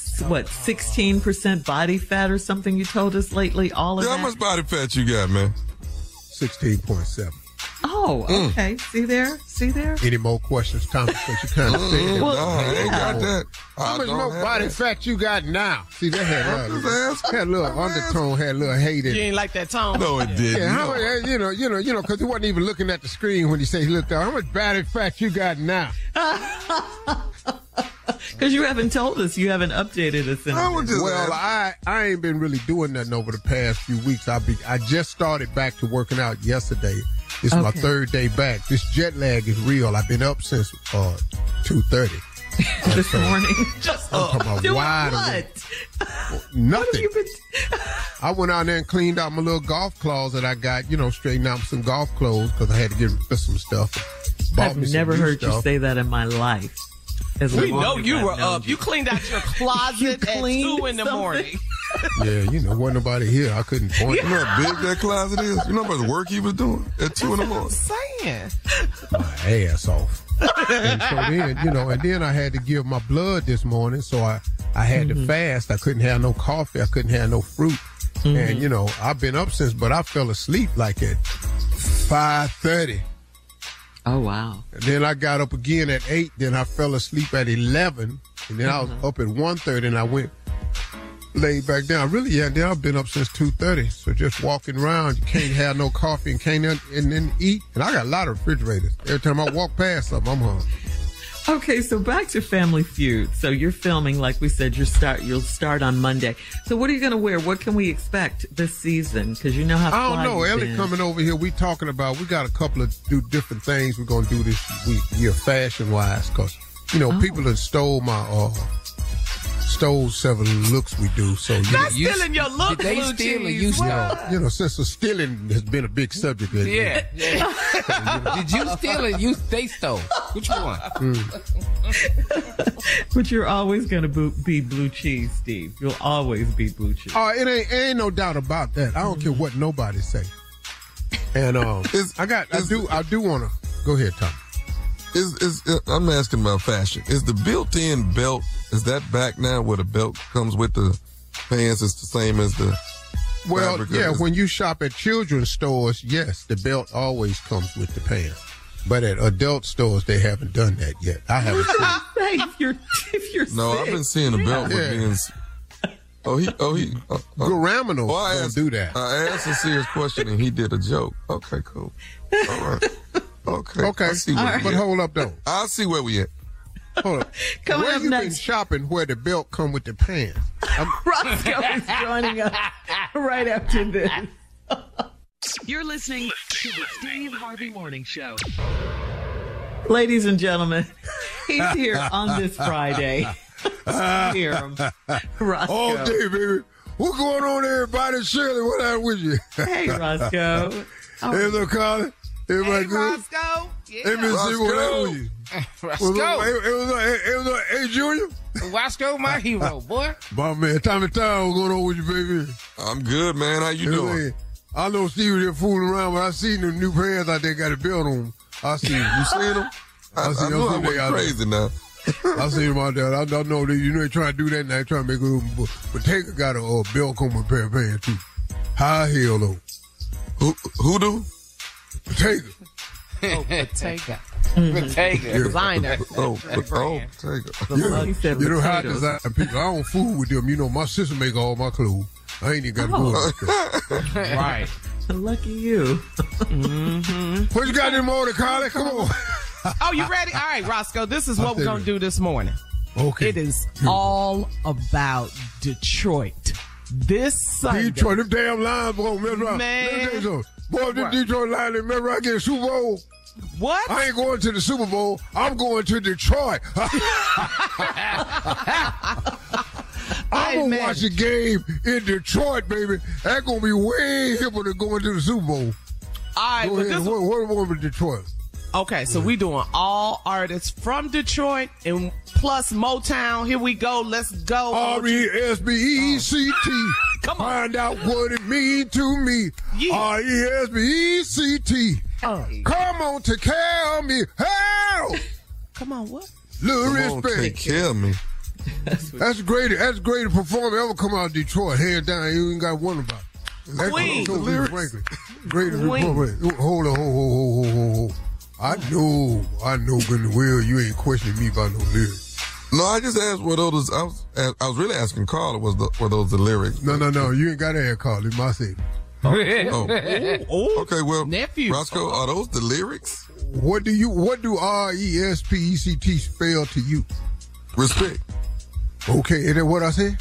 16% body fat or something you told us lately. All of How that. much body fat you got, man? 16.7. Oh, okay. See there? Any more questions, Thomas? Because you kind of said that. No, I ain't got that. How much more body fat you got now? See, that had a little undertone, had a little hate in You it. ain't like that tone. No, it didn't. Yeah, how much, you know, because he wasn't even looking at the screen when he said he looked up. How much body fat you got now? Because you haven't told us. You haven't updated us. Well, I ain't been really doing nothing over the past few weeks. I just started back to working out yesterday. It's my third day back. This jet lag is real. I've been up since 2:30 this morning. Just I'm talking about doing wide what? awake. Nothing. I went out there and cleaned out my little golf closet I got. Straightened out some golf clothes because I had to get rid of some stuff. Bought me I've some never new heard you stuff. say that in my life. We know you were up. You cleaned out your closet at 2 in the morning. Yeah, wasn't nobody here. I couldn't point. You know how big that closet is? You know how much work he was doing at 2 in the morning? Saying. My ass off. And so then, and then I had to give my blood this morning, so I had to fast. I couldn't have no coffee. I couldn't have no fruit. And, I've been up since, but I fell asleep like at 5:30. Oh, wow. And then I got up again at 8. Then I fell asleep at 11. And then I was up at 1:30 and I went laid back down. Really, yeah, then I've been up since 2:30. So just walking around, you can't have no coffee and can't and then eat. And I got a lot of refrigerators. Every time I walk past something, I'm hungry. Okay, so back to Family Feud. So you're filming, like we said, you'll start on Monday. So what are you going to wear? What can we expect this season? Because you know how I don't fly know. you've Ellie been. coming over here. We talking about, we got a couple of different things we're going to do this week, fashion-wise, because, people have stole several looks we do. So Not stealing your look, They Blue steal or Cheese. you steal? since the stealing has been a big subject. Yeah. Did you steal or they stole? Which one? But you're always going to be blue cheese, Steve. You'll always be blue cheese. Oh, it ain't no doubt about that. I don't care what nobody say. And I do want to go ahead, Tom. I'm asking about fashion. Is the built-in belt, is that back now where the belt comes with the pants? It's the same as the Well, fabric? yeah, when you shop at children's stores, yes, the belt always comes with the pants. But at adult stores, they haven't done that yet. I haven't seen it. if you're No, sick. I've been seeing the belt with being... Guramano I don't do that. I asked a serious question and he did a joke. Okay, cool. All right. Okay. Okay, I see where we but at. hold up, though. I'll see where we at. Hold up. Coming where up you next, been shopping where the belt come with the pants? Roscoe is joining us right after this. You're listening to the Steve Harvey Morning Show. Ladies and gentlemen, he's here on this Friday. Hear him. Roscoe. All day, baby. What's going on, everybody? Shirley, what happened with you? Hey, Roscoe. Hey, little Colin. Everybody good? Roscoe. Yeah. Hey, Miss C, what happened with you? Roscoe. It was Hey, Junior. Roscoe, my hero, boy. My man, Tommy Town, what's going on with you, baby? I'm good, man. How you doing? I know Steve was just fooling around, but I seen them new pants out there got a belt on them. I seen them. You seen them? I know I went crazy now. I seen them out there. I know that they trying to do that now. They trying to make a little. But Taker got a belt on with a pair of pants too. High heel though. Who do? Taker. Oh, Bottega. Bottega. Designer. Taker. He said you know how potatoes. design people. I don't fool with them. You know, my sister make all my clothes. I ain't even got to go like that. Right. Lucky you. What you got in the morning, Carly? Come on. Oh, you ready? All right, Roscoe, this is what we're going to do this morning. Okay. It is all about Detroit. This Sunday. Detroit, them damn Lions, boy, mess around. Man. Boy, them Detroit Lions, remember I get a Super Bowl? What? I ain't going to the Super Bowl. I'm going to Detroit. I'm going to watch the game in Detroit, baby. That's going to be way hipper than going to the Super Bowl. All right, Go ahead. What with Detroit? Okay, so we doing all artists from Detroit and plus Motown. Here we go. Let's go. R-E-S-B-E-C-T. Come on. Find out what it means to me. Yeah. R-E-S-B-E-C-T. Come on, take care of me. Help! Come on, what? Little Come on, respect. take care of me. That's the greatest performer ever come out of Detroit. Hands down, you ain't got to wonder about it. That's Queen. the lyrics. Frankly. Greatest Queen. performer. Hold on. I know good well you ain't questioning me about no lyrics. No, I just asked were those. I was really asking Carl were those the lyrics? No. You ain't got to ask Carl. It's my statement. Oh. Okay, well, Nephew. Roscoe, are those the lyrics? What do R-E-S-P-E-C-T spell to you? Respect. Okay, is that what I said?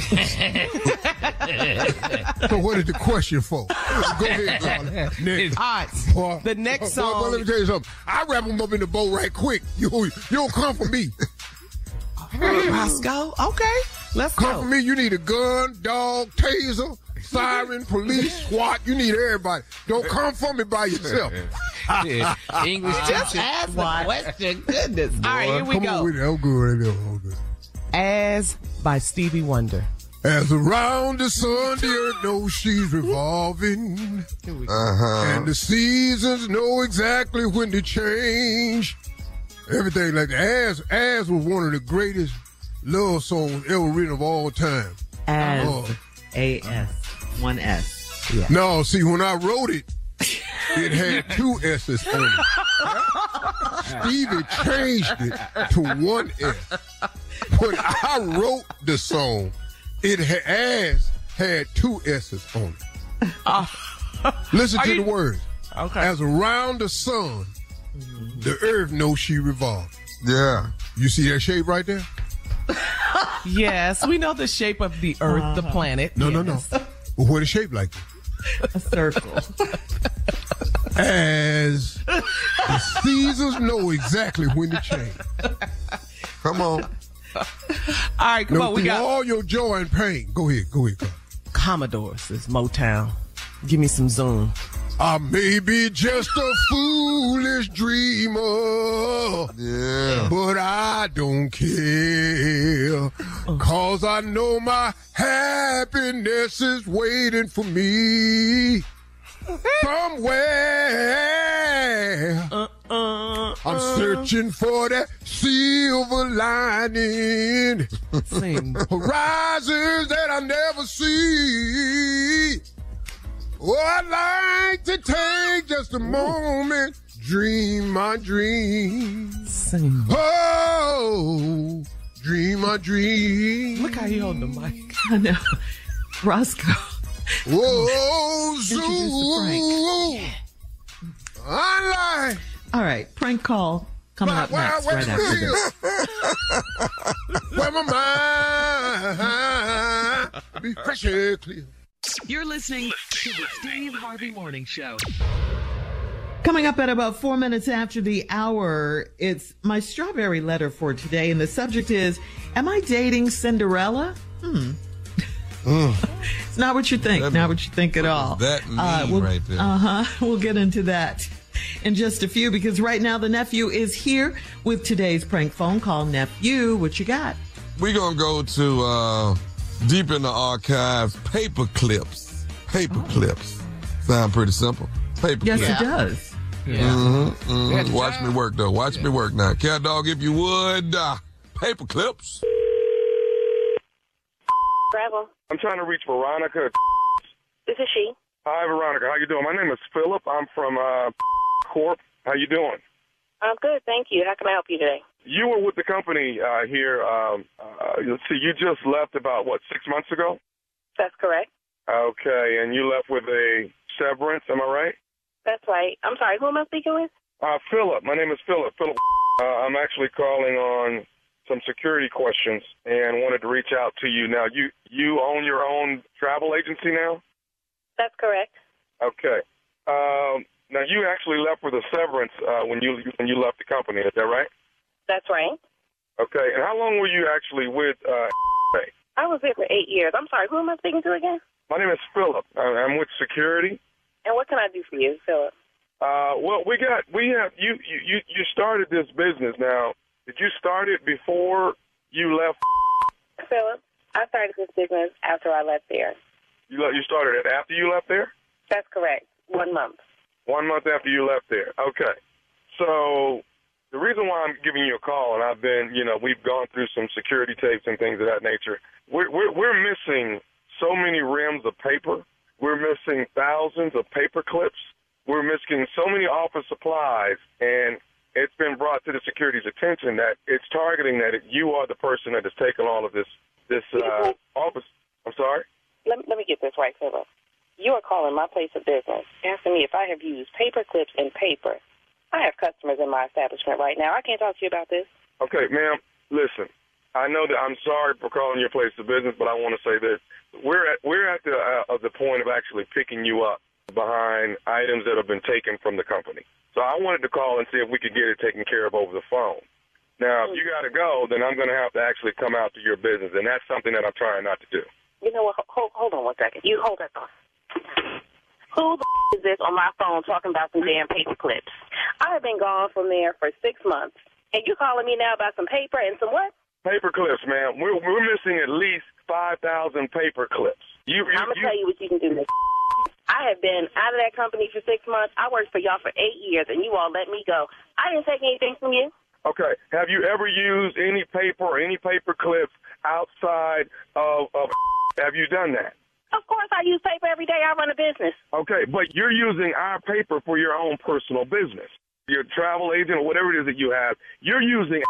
So what is the question for? Go ahead, Carla. Next. All right. The next song. Well, let me tell you something. I wrap them up in the bow right quick. You don't come for me. Roscoe. Okay. Let's Come go. for me. You need a gun, dog, taser, siren, police, SWAT. You need everybody. Don't come for me by yourself. English Just teacher. ask the question. Goodness. All right, here we Come go. on with it. I'm good. As by Stevie Wonder. As around the sun, the earth knows she's revolving. And the seasons know exactly when to change. Everything like that. As was one of the greatest love songs ever written of all time. As. A-S. One S. Yeah. No, see, when I wrote it, it had two S's on it. Stevie changed it to one S. When I wrote the song, it had two S's on it. Listen to the words. Okay. As around the sun, the earth knows she revolves. Yeah. You see that shape right there? Yes, we know the shape of the earth, the planet. No. Well, what is shaped like that? A circle. As the seasons know exactly when to change. Come on. All right, come on. We got all your joy and pain. Go ahead, Carl. Commodores is Motown. Give me some zoom. I may be just a foolish dreamer. Yeah. But I don't care. 'Cause I know my happiness is waiting for me. Somewhere. I'm searching for that silver lining. Horizons that I never see. Oh, I'd like to take just a moment, dream my dream. Oh, dream my dream. Look how you hold the mic. I know. Roscoe. Whoa, Zoo. I like. All right, prank call Coming up next, right after this. Where my mind be fresh and clear. You're listening to the Steve Harvey Morning Show. Coming up at about 4 minutes after the hour, it's my strawberry letter for today, and the subject is, am I dating Cinderella? It's not what you think, not what you think at all. That mean right there. We'll get into that in just a few, because right now the nephew is here with today's prank phone call. Nephew, what you got? We're going to go to deep in the archives, paper clips. Paper clips. Sound pretty simple. Paper Yes, clips. it does. Yeah. Watch me work, though. Watch me work now. Cat dog, if you would. Paper clips. Travel. I'm trying to reach Veronica. This is she. Hi, Veronica. How you doing? My name is Philip. I'm from Corp. How you doing? I'm good, thank you. How can I help you today? You were with the company here. Let's see. You just left about, 6 months ago? That's correct. Okay, and you left with a severance, am I right? That's right. I'm sorry, who am I speaking with? Philip. My name is Philip. I'm actually calling on some security questions and wanted to reach out to you. Now, you own your own travel agency now? That's correct. Okay. Now, you actually left with a severance when you left the company. Is that right? That's right. Okay. And how long were you actually with I was there for 8 years. I'm sorry, who am I speaking to again? My name is Philip. I'm with security. And what can I do for you, Philip? Well, we have you started this business now. Did you start it before you left? Philip, I started this business after I left there. You started it after you left there? That's correct. 1 month. 1 month after you left there. Okay. So the reason why I'm giving you a call, and I've been, we've gone through some security tapes and things of that nature. We're missing so many reams of paper. We're missing thousands of paper clips. We're missing so many office supplies, and it's been brought to the security's attention that it's targeting that you are the person that has taken all of this office. I'm sorry? Let me get this right, Philip. You are calling my place of business, asking me if I have used paper clips and paper. I have customers in my establishment right now. I can't talk to you about this. Okay, ma'am, listen. I know that I'm sorry for calling your place of business, but I want to say this. We're at the point of actually picking you up behind items that have been taken from the company. So I wanted to call and see if we could get it taken care of over the phone. Now, if you got to go, then I'm going to have to actually come out to your business, and that's something that I'm trying not to do. You know what? Hold on 1 second. You hold that thought. Who the is this on my phone talking about some damn paper clips? I have been gone from there for 6 months, and you calling me now about some paper and some what? Paper clips, ma'am. We're missing at least 5,000 paper clips. I'm going to tell you what you can do, Miss. I have been out of that company for 6 months. I worked for y'all for 8 years, and you all let me go. I didn't take anything from you. Okay. Have you ever used any paper or any paper clips outside of have you done that? Of course I use paper every day. I run a business. Okay, but you're using our paper for your own personal business. Your travel agent or whatever it is that you have, you're using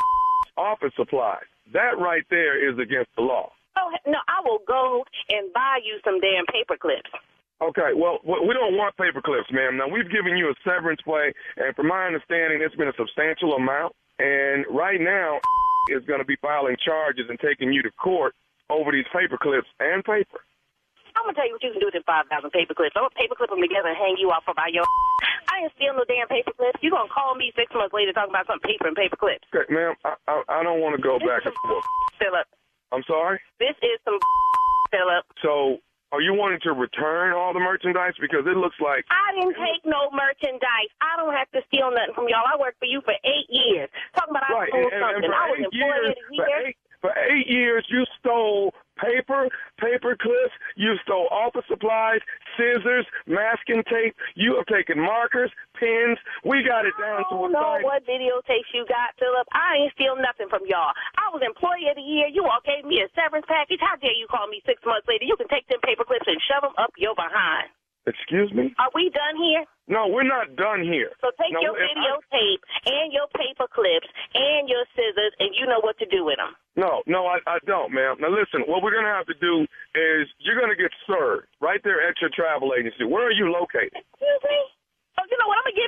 office supplies. That right there is against the law. Oh, no, I will go and buy you some damn paper clips. Okay, well, we don't want paper clips, ma'am. Now, we've given you a severance pay, and from my understanding, it's been a substantial amount. And right now, is going to be filing charges and taking you to court over these paper clips and paper. I'm going to tell you what you can do with them 5,000 paper clips. I'm going to paper clip them together and hang you off about your I ain't stealing no damn paper clips. You're going to call me 6 months later talking about some paper and paper clips. Okay, ma'am, I don't want to go back and forth. Philip. I'm sorry? This is some Philip. So, are you wanting to return all the merchandise? Because it looks like... I didn't take no merchandise. I don't have to steal nothing from y'all. I worked for you for 8 years. Talking about I stole something. I was employee of the year. For 8 years, you stole paper clips, you stole office supplies, scissors, masking tape. You have taken markers, pens. We got it down to a science. I don't know what videotapes you got, Philip. I ain't steal nothing from y'all. I was employee of the year. You all gave me a severance package. How dare you call me 6 months later? You can take them paper clips and shove them up your behind. Excuse me? Are we done here? No, we're not done here. So take your videotape and your paper clips and your scissors, and you know what to do with them. No, I don't, ma'am. Now, listen, what we're going to have to do is you're going to get served right there at your travel agency. Where are you located? Excuse me? Oh, you know what? I'm going to give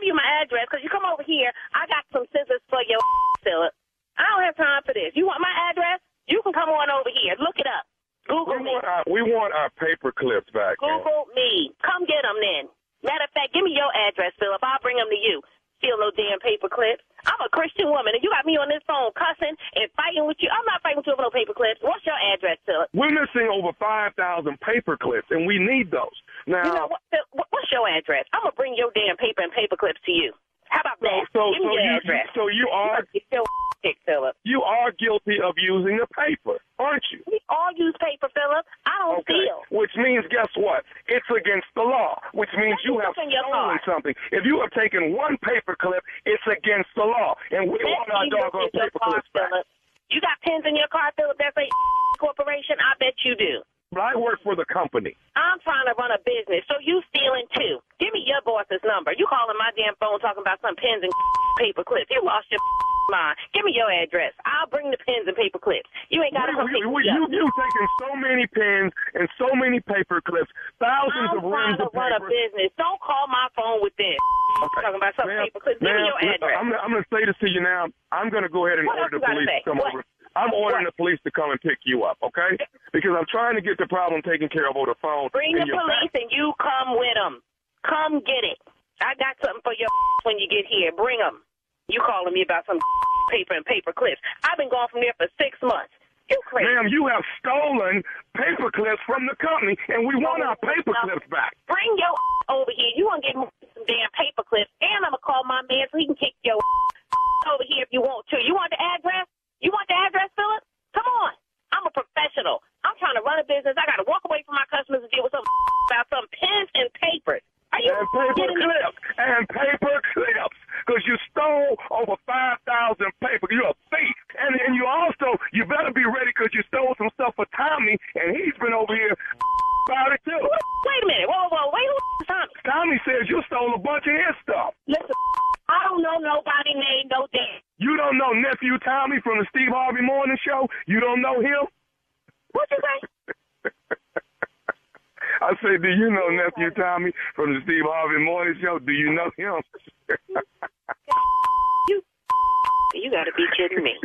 you my address because you come over here. I got some scissors for your Philip. I don't have time for this. You want my address? You can come on over here. Look it up. Google me. We want our paper clips back. Google me. Come get them then. Matter of fact, give me your address, Philip. I'll bring them to you. Steal no damn paper clips. I'm a Christian woman, and you got me on this phone cussing and fighting with you. I'm not fighting with you over no paper clips. What's your address, Philip? We're missing over 5,000 paper clips, and we need those. Now, you know what's your address? I'm gonna bring your damn paper and paper clips to you. How about that? Give me your address. So you are still Philip. You are guilty of using the paper, aren't you? We all use paper, Philip. I don't steal. Which means, guess what? It's against the law. Which means you have stolen something. If you have taken one paper clip, it's against the law, and we want our doggone paper clips back. You got pens in your car, Philip? That's a corporation. I bet you do. But I work for the company. I'm trying to run a business, so you stealing too. Give me your boss's number. You calling my damn phone talking about some pens and paper clips. You lost your mind. Give me your address. I'll bring the pens and paper clips. You ain't got to come pick me up. You've taken so many pens and so many paper clips, thousands of reams of paper. I'm trying to run a business. Don't call my phone with this. Talking about some paper clips. Give me your address. I'm going to say this to you now. I'm going to go ahead and order the police to come over. I'm ordering the police to come and pick you up, okay? Because I'm trying to get the problem taken care of over the phone. Bring the police and you come with them. Come get it. I got something for your when you get here. Bring them. You calling me about some paper and paper clips. I've been gone from there for 6 months. You crazy. Ma'am, you have stolen paper clips from the company, and we want our paper clips back. Bring your over here. You want to get some damn paper clips, and I'm going to call my man so he can kick your over here if you want to. You want the address? You want the address, Philip? Come on. I'm a professional. I'm trying to run a business. I got to walk away from my customers and deal with some about some pens and papers. Are you paper clips and paper clips because you stole over 5,000 paper. You're a thief. And you also, you better be ready because you stole some stuff for Tommy, and he's been over here about it too. Wait a minute. Whoa. Wait, who's Tommy? Tommy says you stole a bunch of his stuff. Listen, I don't know nobody named no damn. You don't know Nephew Tommy from the Steve Harvey Morning Show? You don't know him? What you say? I say, do you know Nephew Tommy from the Steve Harvey Morning Show? Do you know him? You got to be kidding me.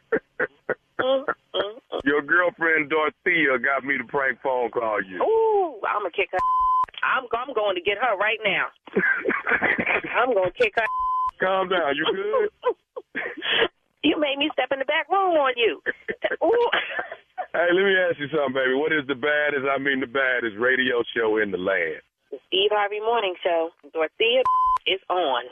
Your girlfriend Dorothea got me to prank phone call you. Ooh, I'm going to kick her. I'm going to get her right now. I'm going to kick her. Calm down. You good? You made me step in the back room on you. Ooh. Hey, let me ask you something, baby. What is the baddest radio show in the land? The Steve Harvey Morning Show. Dorothea is on.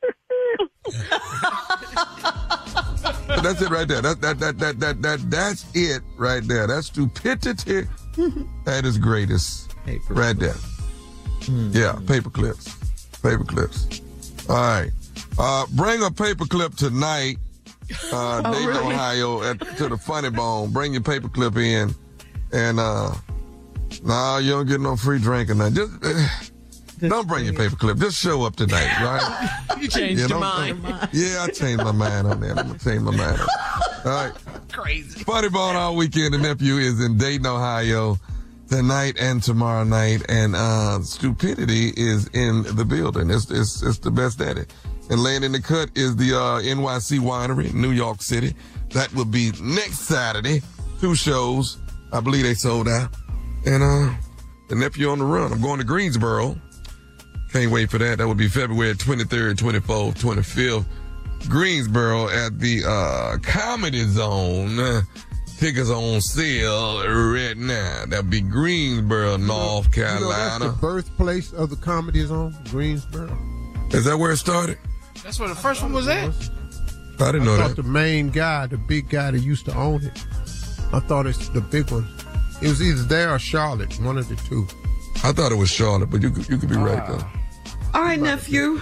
That's it right there. That's it right there. That's stupidity at its greatest. Right there. Yeah, paper clips. All right. Bring a paper clip tonight, Dayton, really? Ohio, to the Funny Bone. Bring your paper clip in. And, you don't get no free drink or nothing. Just don't bring your paper clip. Just show up tonight, right? You changed your mind. Yeah, I changed my mind on that. I'm going to change my mind on that. All right. Crazy. Funny Bone all weekend. The nephew is in Dayton, Ohio tonight and tomorrow night. And stupidity is in the building. It's the best at it. And laying in the cut is the NYC Winery in New York City. That will be next Saturday. 2 shows. I believe they sold out. And the nephew on the run. I'm going to Greensboro. Can't wait for that. That will be February 23rd, 24th, 25th. Greensboro at the Comedy Zone. Tickets on sale right now. That'll be Greensboro, North Carolina. That's the birthplace of the Comedy Zone, Greensboro. Is that where it started? That's where the first one was at. I didn't know that. The main guy, the big guy that used to own it. I thought it's the big one. It was either there or Charlotte, one of the two. I thought it was Charlotte, but you could be right though. All right, nephew.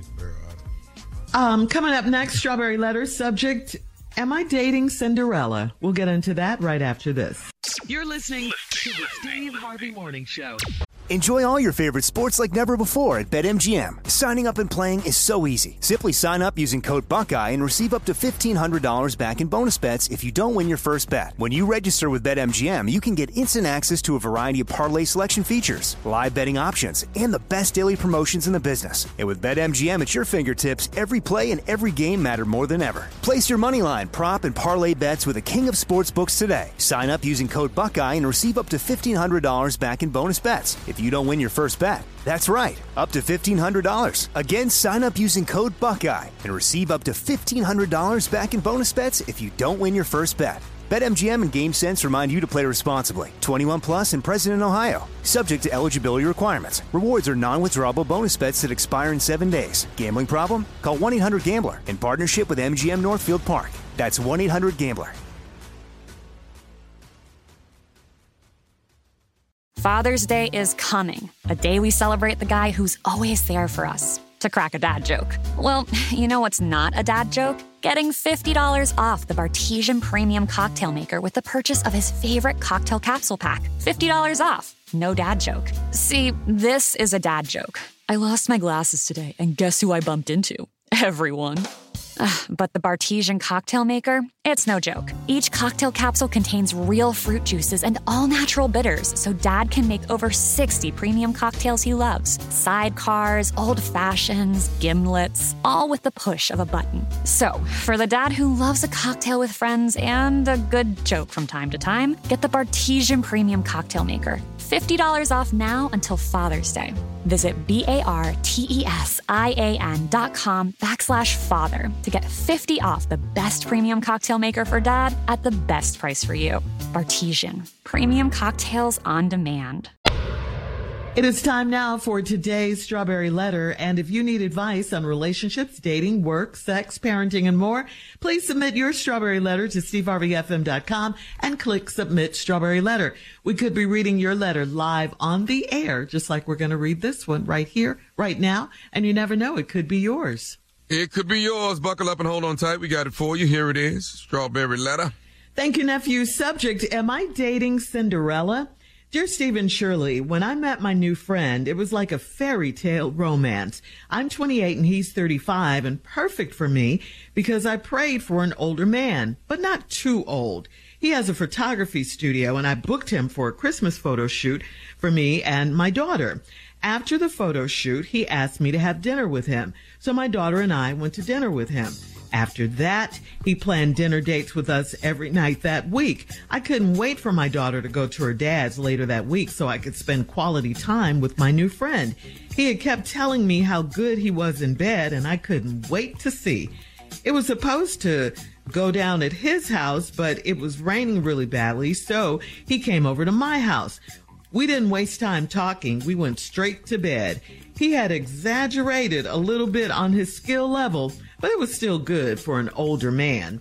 Coming up next, Strawberry Letters subject, am I dating Cinderella? We'll get into that right after this. You're listening to the Steve Harvey Morning Show. Enjoy all your favorite sports like never before at BetMGM. Signing up and playing is so easy. Simply sign up using code Buckeye and receive up to $1,500 back in bonus bets if you don't win your first bet. When you register with BetMGM, you can get instant access to a variety of parlay selection features, live betting options, and the best daily promotions in the business. And with BetMGM at your fingertips, every play and every game matter more than ever. Place your moneyline, prop, and parlay bets with the king of sportsbooks today. Sign up using code Buckeye and receive up to $1,500 back in bonus bets if you don't win your first bet. That's right, up to $1,500. Again, sign up using code Buckeye and receive up to $1,500 back in bonus bets if you don't win your first bet. BetMGM and GameSense remind you to play responsibly. 21 plus and present in Ohio. Subject to eligibility requirements. Rewards are non-withdrawable bonus bets that expire in 7 days. Gambling problem? Call 1-800-GAMBLER in partnership with MGM Northfield Park. That's 1-800-GAMBLER. Father's Day is coming, a day we celebrate the guy who's always there for us. To crack a dad joke. Well, you know what's not a dad joke? Getting $50 off the Bartesian Premium Cocktail Maker with the purchase of his favorite cocktail capsule pack. $50 off. No dad joke. See, this is a dad joke. I lost my glasses today, and guess who I bumped into? Everyone. But the Bartesian Cocktail Maker, it's no joke. Each cocktail capsule contains real fruit juices and all-natural bitters, so Dad can make over 60 premium cocktails he loves. Sidecars, old fashions, gimlets, all with the push of a button. So, for the dad who loves a cocktail with friends and a good joke from time to time, get the Bartesian Premium Cocktail Maker. $50 off now until Father's Day. Visit BARTESIAN.com/father to get 50 off the best premium cocktail maker for dad at the best price for you. Bartesian, premium cocktails on demand. It is time now for today's Strawberry Letter, and if you need advice on relationships, dating, work, sex, parenting, and more, please submit your Strawberry Letter to steveharveyfm.com and click Submit Strawberry Letter. We could be reading your letter live on the air, just like we're going to read this one right here, right now, and you never know, it could be yours. It could be yours. Buckle up and hold on tight. We got it for you. Here it is, Strawberry Letter. Thank you, nephew. Subject, am I dating Cinderella? Dear Steve and Shirley, when I met my new friend, it was like a fairy tale romance. I'm 28 and he's 35 and perfect for me because I prayed for an older man, but not too old. He has a photography studio and I booked him for a Christmas photo shoot for me and my daughter. After the photo shoot, he asked me to have dinner with him. So my daughter and I went to dinner with him. After that, he planned dinner dates with us every night that week. I couldn't wait for my daughter to go to her dad's later that week so I could spend quality time with my new friend. He had kept telling me how good he was in bed, and I couldn't wait to see. It was supposed to go down at his house, but it was raining really badly, so he came over to my house. We didn't waste time talking. We went straight to bed. He had exaggerated a little bit on his skill level, but it was still good for an older man.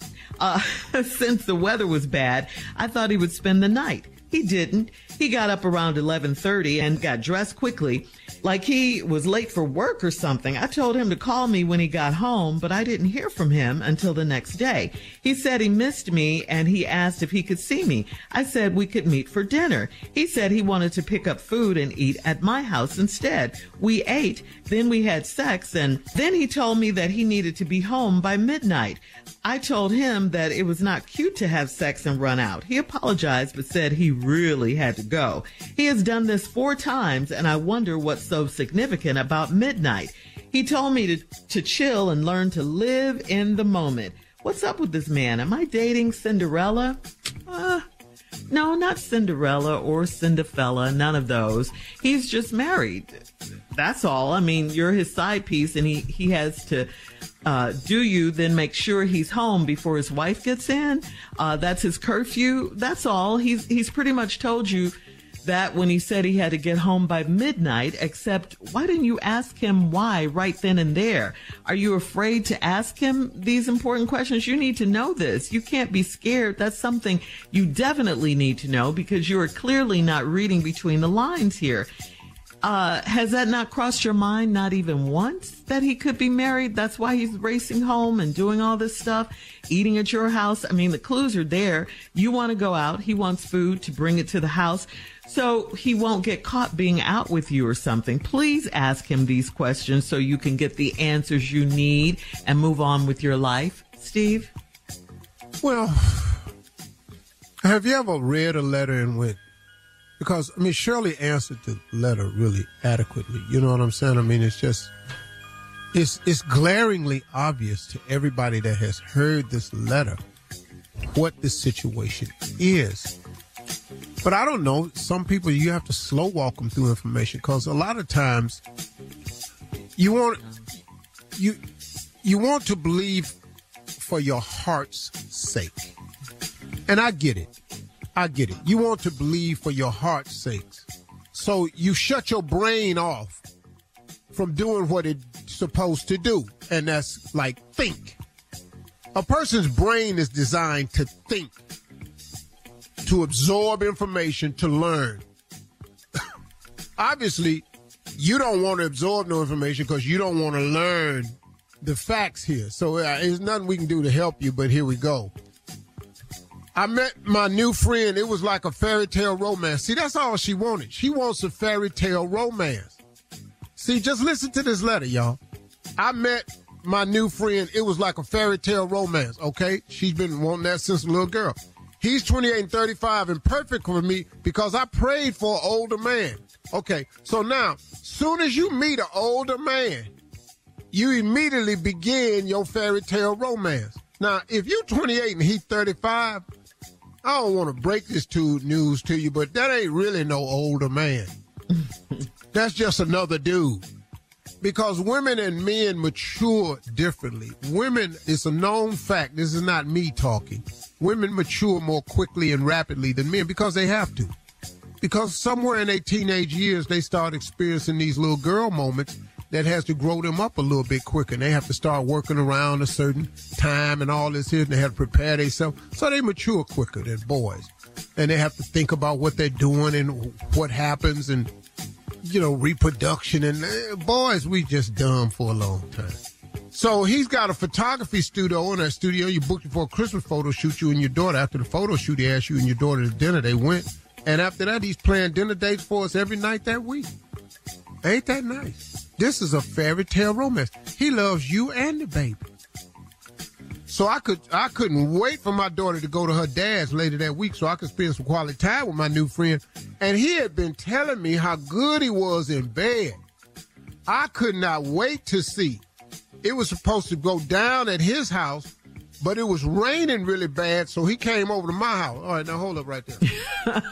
Since the weather was bad, I thought he would spend the night. He didn't. He got up around 11:30 and got dressed quickly, like he was late for work or something. I told him to call me when he got home, but I didn't hear from him until the next day. He said he missed me and he asked if he could see me. I said we could meet for dinner. He said he wanted to pick up food and eat at my house instead. We ate, then we had sex, and then he told me that he needed to be home by midnight. I told him that it was not cute to have sex and run out. He apologized but said he really had to go. He has done this 4 times, and I wonder what's so significant about midnight. He told me to chill and learn to live in the moment. What's up with this man? Am I dating Cinderella? No, not Cinderella or Cinderfella, none of those. He's just married. That's all. I mean, you're his side piece, and he has to do you, then make sure he's home before his wife gets in. That's his curfew. That's all. He's pretty much told you that when he said he had to get home by midnight, except why didn't you ask him why right then and there? Are you afraid to ask him these important questions? You need to know this. You can't be scared. That's something you definitely need to know because you are clearly not reading between the lines here. Has that not crossed your mind, not even once, that he could be married? That's why he's racing home and doing all this stuff, eating at your house. I mean, the clues are there. You want to go out. He wants food to bring it to the house so he won't get caught being out with you or something. Please ask him these questions so you can get the answers you need and move on with your life. Steve? Well, have you ever read a letter and went, because, I mean, Shirley answered the letter really adequately. You know what I'm saying? I mean, it's just, it's glaringly obvious to everybody that has heard this letter what the situation is. But I don't know. Some people, you have to slow walk them through information, because a lot of times you want to believe for your heart's sake. And I get it. You want to believe for your heart's sake. So you shut your brain off from doing what it's supposed to do. And that's like think. A person's brain is designed to think, to absorb information, to learn. Obviously, you don't want to absorb no information because you don't want to learn the facts here. So there's nothing we can do to help you, but here we go. I met my new friend. It was like a fairy tale romance. See, that's all she wanted. She wants a fairy tale romance. See, just listen to this letter, y'all. I met my new friend. It was like a fairy tale romance, okay? She's been wanting that since a little girl. He's 28 and 35 and perfect for me because I prayed for an older man. Okay, so now, soon as you meet an older man, you immediately begin your fairy tale romance. Now, if you're 28 and he's 35, I don't want to break this news to you, but that ain't really no older man. That's just another dude. Because women and men mature differently. Women, it's a known fact. This is not me talking. Women mature more quickly and rapidly than men because they have to. Because somewhere in their teenage years, they start experiencing these little girl moments that has to grow them up a little bit quicker. And they have to start working around a certain time and all this here, and they have to prepare themselves. So they mature quicker than boys. And they have to think about what they're doing and what happens and, you know, reproduction. And boys, we just dumb for a long time. So he's got a photography studio. In that studio, you booked it for a Christmas photo shoot, you and your daughter. After the photo shoot, he asked you and your daughter to dinner. They went. And after that, he's playing dinner dates for us every night that week. Ain't that nice? This is a fairy tale romance. He loves you and the baby. So I couldn't wait for my daughter to go to her dad's later that week so I could spend some quality time with my new friend. And he had been telling me how good he was in bed. I could not wait to see. It was supposed to go down at his house, but it was raining really bad, so he came over to my house. All right, now hold up right there.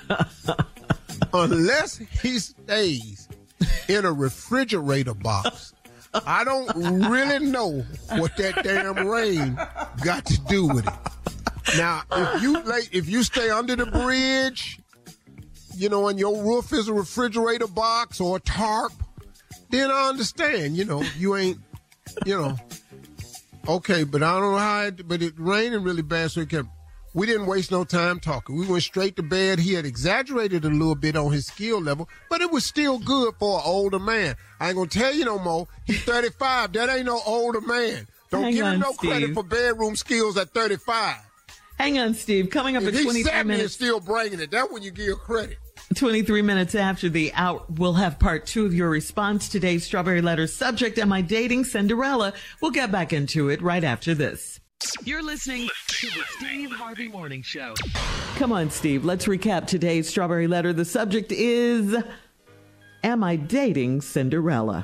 Unless he stays in a refrigerator box, I don't really know what that damn rain got to do with it. Now, if you stay under the bridge, you know, and your roof is a refrigerator box or a tarp, then I understand, you know, you ain't, you know. Okay, but I don't know but it raining really bad, so we didn't waste no time talking. We went straight to bed. He had exaggerated a little bit on his skill level, but it was still good for an older man. I ain't gonna tell you no more. He's 35. That ain't no older man. Don't give him no credit for bedroom skills at 35. Hang on, Steve. Coming up at 23 minutes. He's still bringing it. That's when you give credit. 23 minutes after the hour, we'll have part 2 of your response to today's Strawberry Letter subject, Am I Dating Cinderella? We'll get back into it right after this. You're listening to the Steve Harvey Morning Show. Come on, Steve. Let's recap today's Strawberry Letter. The subject is, Am I Dating Cinderella?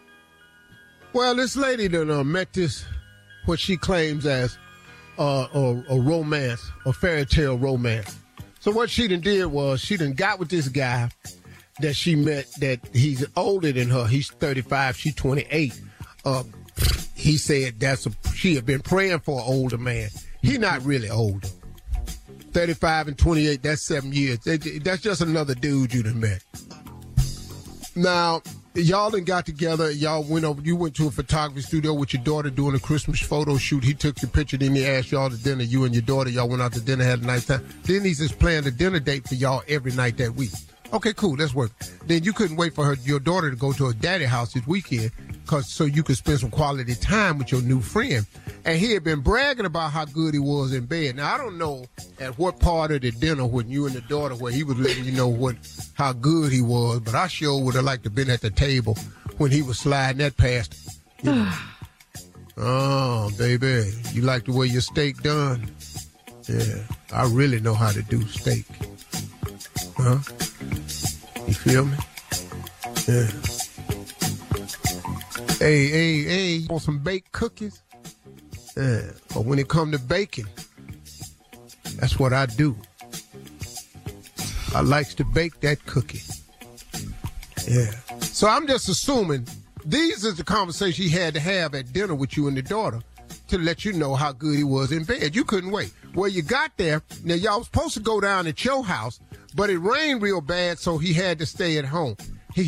Well, this lady done met this, what she claims as a romance, a fairy tale romance. So what she done did was she done got with this guy that she met, that he's older than her. He's 35, she's 28. He said she had been praying for an older man. He not really older. 35 and 28, that's 7 years. That's just another dude you done met. Now, y'all done got together. You went to a photography studio with your daughter doing a Christmas photo shoot. He took your picture, then he asked y'all to dinner. You and your daughter, y'all went out to dinner, had a nice time. Then he's just planning a dinner date for y'all every night that week. Okay, cool. That's work. Then you couldn't wait for your daughter to go to her daddy's house this weekend so you could spend some quality time with your new friend. And he had been bragging about how good he was in bed. Now, I don't know at what part of the dinner when you and the daughter where he was letting you know how good he was, but I sure would have liked to have been at the table when he was sliding that past. You know. Oh, baby, you like the way your steak done? Yeah, I really know how to do steak. Huh? You feel me? Yeah. Hey, want some baked cookies? Yeah. But when it come to baking, that's what I do. I likes to bake that cookie. Yeah. So I'm just assuming these is the conversation he had to have at dinner with you and the daughter to let you know how good he was in bed. You couldn't wait. Well, you got there. Now, y'all was supposed to go down at your house, but it rained real bad, so he had to stay at home. He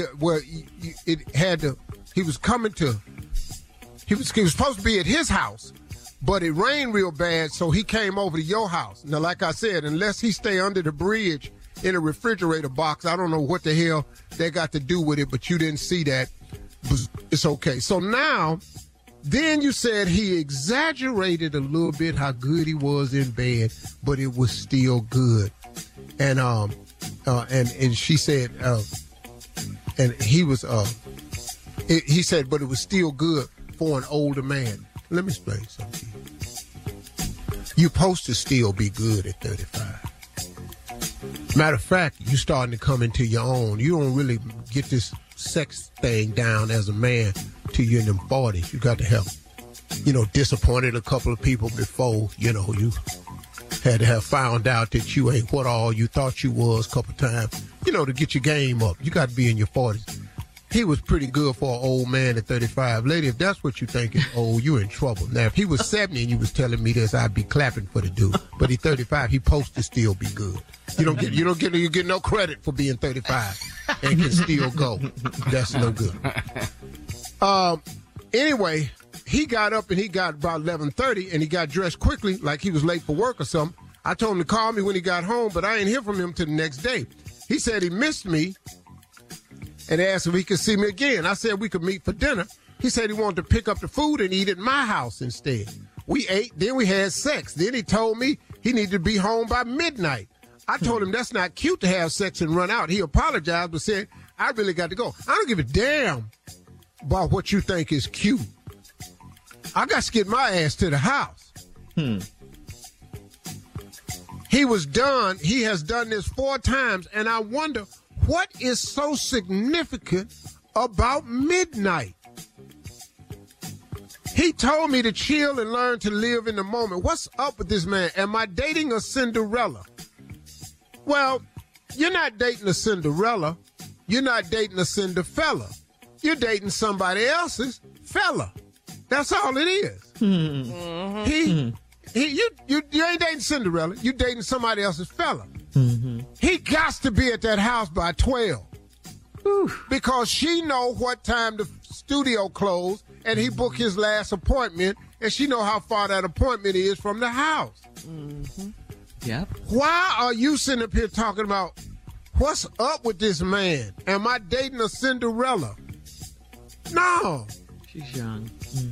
was supposed to be at his house, but it rained real bad, so he came over to your house. Now, like I said, unless he stay under the bridge in a refrigerator box, I don't know what the hell they got to do with it, but you didn't see that. It's okay. So now, then you said he exaggerated a little bit how good he was in bed, but it was still good. And she said, and he was, he said, but it was still good for an older man. Let me explain something to you. You're supposed to still be good at 35. Matter of fact, you're starting to come into your own. You don't really get this sex thing down as a man till you're in them 40s. You got to have, disappointed a couple of people before, you had to have found out that you ain't what all you thought you was a couple times, to get your game up. You got to be in your 40s. He was pretty good for an old man at 35. Lady, if that's what you think is old, you're in trouble. Now, if he was 70 and you was telling me this, I'd be clapping for the dude. But he's 35. He's supposed to still be good. You get no credit for being 35 and can still go. That's no good. Anyway, he got up and he got about 11:30 and he got dressed quickly like he was late for work or something. I told him to call me when he got home, but I ain't hear from him till the next day. He said he missed me and asked if he could see me again. I said we could meet for dinner. He said he wanted to pick up the food and eat at my house instead. We ate, then we had sex. Then he told me he needed to be home by midnight. I told him that's not cute to have sex and run out. He apologized but said, I really got to go. I don't give a damn about what you think is cute. I got to get my ass to the house. He was done. He has done this 4 times, and I wonder what is so significant about midnight. He told me to chill and learn to live in the moment. What's up with this man? Am I dating a Cinderella? Well, you're not dating a Cinderella. You're not dating a Cinderfella. You're dating somebody else's fella. That's all it is. You ain't dating Cinderella. You dating somebody else's fella. He got to be at that house by 12 because she know what time the studio closed and he booked his last appointment and she know how far that appointment is from the house. Yep. Why are you sitting up here talking about what's up with this man? Am I dating a Cinderella? No. She's young.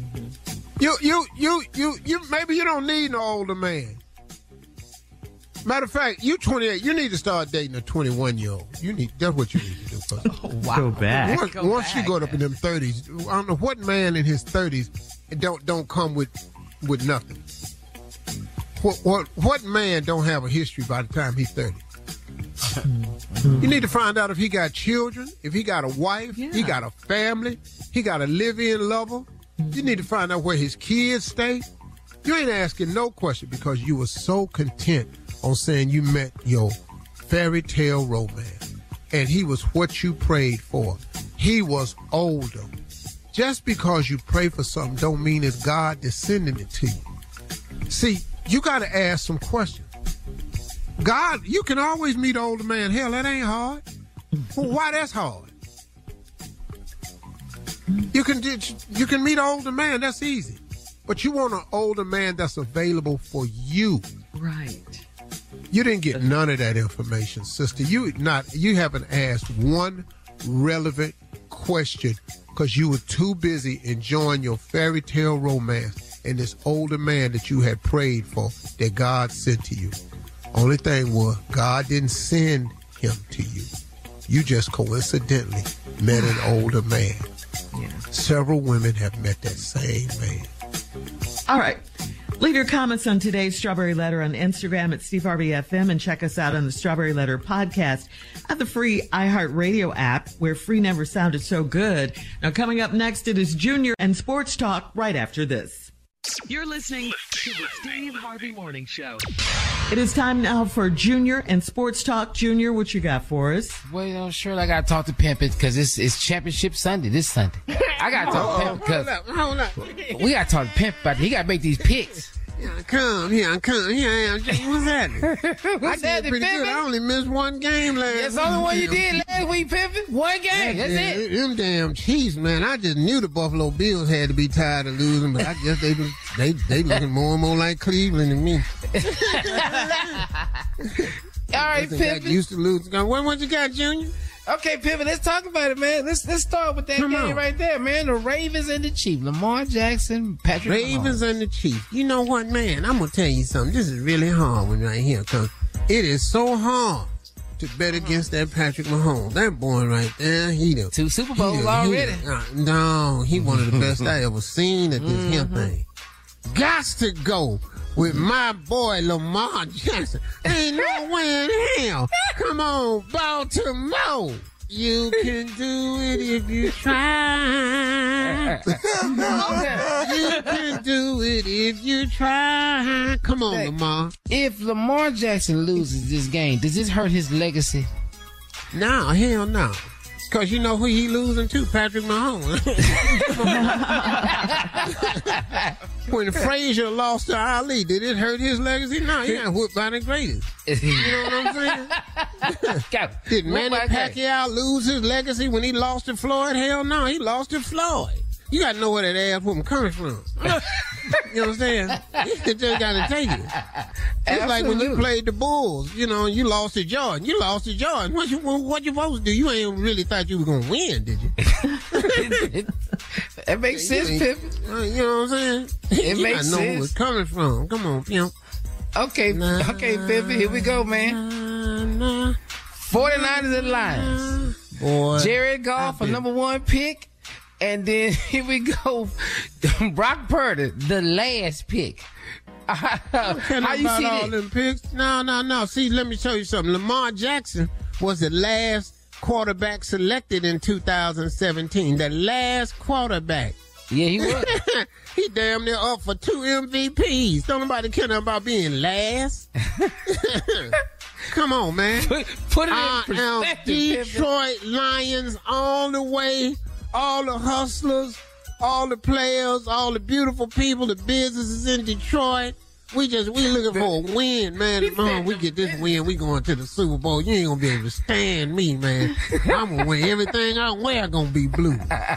You maybe you don't need no older man. Matter of fact, you 28. You need to start dating a 21-year-old. That's what you need to do first. Oh, wow. Go back. Once you go up in them 30s, I don't know what man in his 30s don't come with nothing. What man don't have a history by the time he's 30? You need to find out if he got children, if he got a wife, he got a family, he got a live-in lover. You need to find out where his kids stay. You ain't asking no question because you were so content on saying you met your fairy tale romance. And he was what you prayed for. He was older. Just because you pray for something don't mean it's God descending it to you. See, you got to ask some questions. God, you can always meet an older man. Hell, that ain't hard. Well, why that's hard? You can meet an older man. That's easy. But you want an older man that's available for you. Right. You didn't get none of that information, sister. You haven't asked one relevant question because you were too busy enjoying your fairy tale romance and this older man that you had prayed for that God sent to you. Only thing was, God didn't send him to you. You just coincidentally met an older man. Yeah. Several women have met that same man. All right. Leave your comments on today's Strawberry Letter on Instagram at Steve Harvey FM, and check us out on the Strawberry Letter podcast at the free iHeartRadio app, where free never sounded so good. Now, coming up next, it is Junior and Sports Talk right after this. You're listening to the Steve Harvey Morning Show. It is time now for Junior and Sports Talk. Junior, what you got for us? Well, sure, I got to talk to Pimpin' because it's Championship Sunday this Sunday. I got to talk to Pimpin' because hold up. We got to talk to Pimpin' about it. He got to make these picks. Here I come. Here I am. What's happening? What's I did pretty good. I only missed one game last week. That's the only one you did last week, Pimpin'. One game. That's it. Them damn Chiefs, man. I just knew the Buffalo Bills had to be tired of losing, but I guess they looking more and more like Cleveland than me. All right, Pimpin'. Used to lose. What you got, Junior? Okay, Pimpin', let's talk about it, man. Let's start with that game right there, man. The Ravens and the Chiefs. Lamar Jackson, Patrick Ravens Mahomes. And the Chiefs. You know what, man? I'm going to tell you something. This is really hard one right here, because it is so hard to bet against that Patrick Mahomes. That boy right there, he the 2 Super Bowls already. No, he one of the best I ever seen at this here thing. Gots to go with my boy Lamar Jackson. Ain't no way in hell. Come on, Baltimore. You can do it if you try. You can do it if you try. Come on, Lamar. If Lamar Jackson loses this game, does this hurt his legacy? No, hell no. Because you know who he losing to? Patrick Mahomes. When Frazier lost to Ali, did it hurt his legacy? No, he got whooped by the greatest. You know what I'm saying? Did Manny Pacquiao lose his legacy when he lost to Floyd? Hell no, he lost to Floyd. You got to know where that ass whooping coming from. You know what I'm saying? You just got to take it. It's like when you played the Bulls, you know, you lost to Jordan. You lost to Jordan. What you supposed to do? You ain't really thought you were going to win, did you? That makes sense, Pip. You know what I'm saying? It makes sense. I know where it's coming from. Come on, Pimp. Okay, Pip, here we go, man. 49ers and Lions. Boy. Jared Goff, a number 1 pick. And then here we go, Brock Purdy, the last pick. How you see all them picks? No. See, let me show you something. Lamar Jackson was the last quarterback selected in 2017. The last quarterback. Yeah, he was. He damn near up for 2 MVPs. Don't nobody care about being last. Come on, man. Put it in perspective. Detroit Lions all the way. All the hustlers, all the players, all the beautiful people, the businesses in Detroit. We looking for a win, man. Mom, we get this win, we going to the Super Bowl. You ain't gonna be able to stand me, man. I'm gonna win. Everything I wear gonna be blue.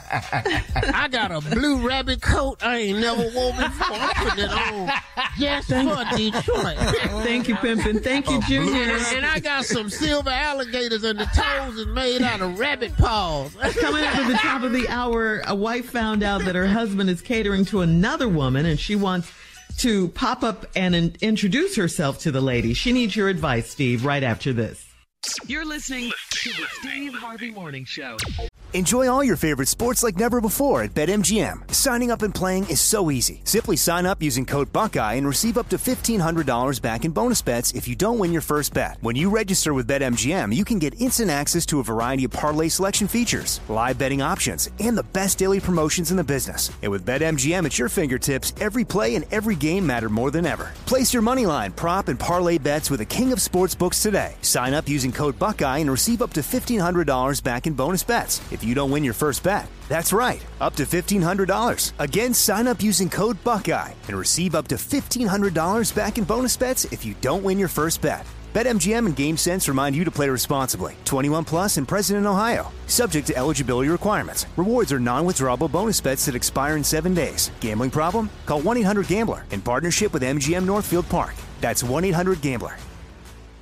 I got a blue rabbit coat I ain't never wore before. I'm putting it on just for Detroit. Thank you, Pimpin'. Thank you, Junior. And I got some silver alligators and the toes is made out of rabbit paws. Coming up at the top of the hour, a wife found out that her husband is catering to another woman, and she wants to pop up and introduce herself to the lady. She needs your advice, Steve, right after this. You're listening to the Steve Harvey Morning Show. Enjoy all your favorite sports like never before at BetMGM. Signing up and playing is so easy. Simply sign up using code Buckeye and receive up to $1,500 back in bonus bets if you don't win your first bet. When you register with BetMGM, you can get instant access to a variety of parlay selection features, live betting options, and the best daily promotions in the business. And with BetMGM at your fingertips, every play and every game matter more than ever. Place your moneyline, prop, and parlay bets with the king of sportsbooks today. Sign up using code Buckeye and receive up to $1,500 back in bonus bets if you don't win your first bet. That's right, up to $1,500. Again, sign up using code Buckeye and receive up to $1,500 back in bonus bets if you don't win your first bet. BetMGM and GameSense remind you to play responsibly. 21 plus and present in Ohio. Subject to eligibility requirements. Rewards are non-withdrawable bonus bets that expire in 7 days. Gambling problem? Call 1-800-GAMBLER in partnership with MGM Northfield Park. That's 1-800-GAMBLER.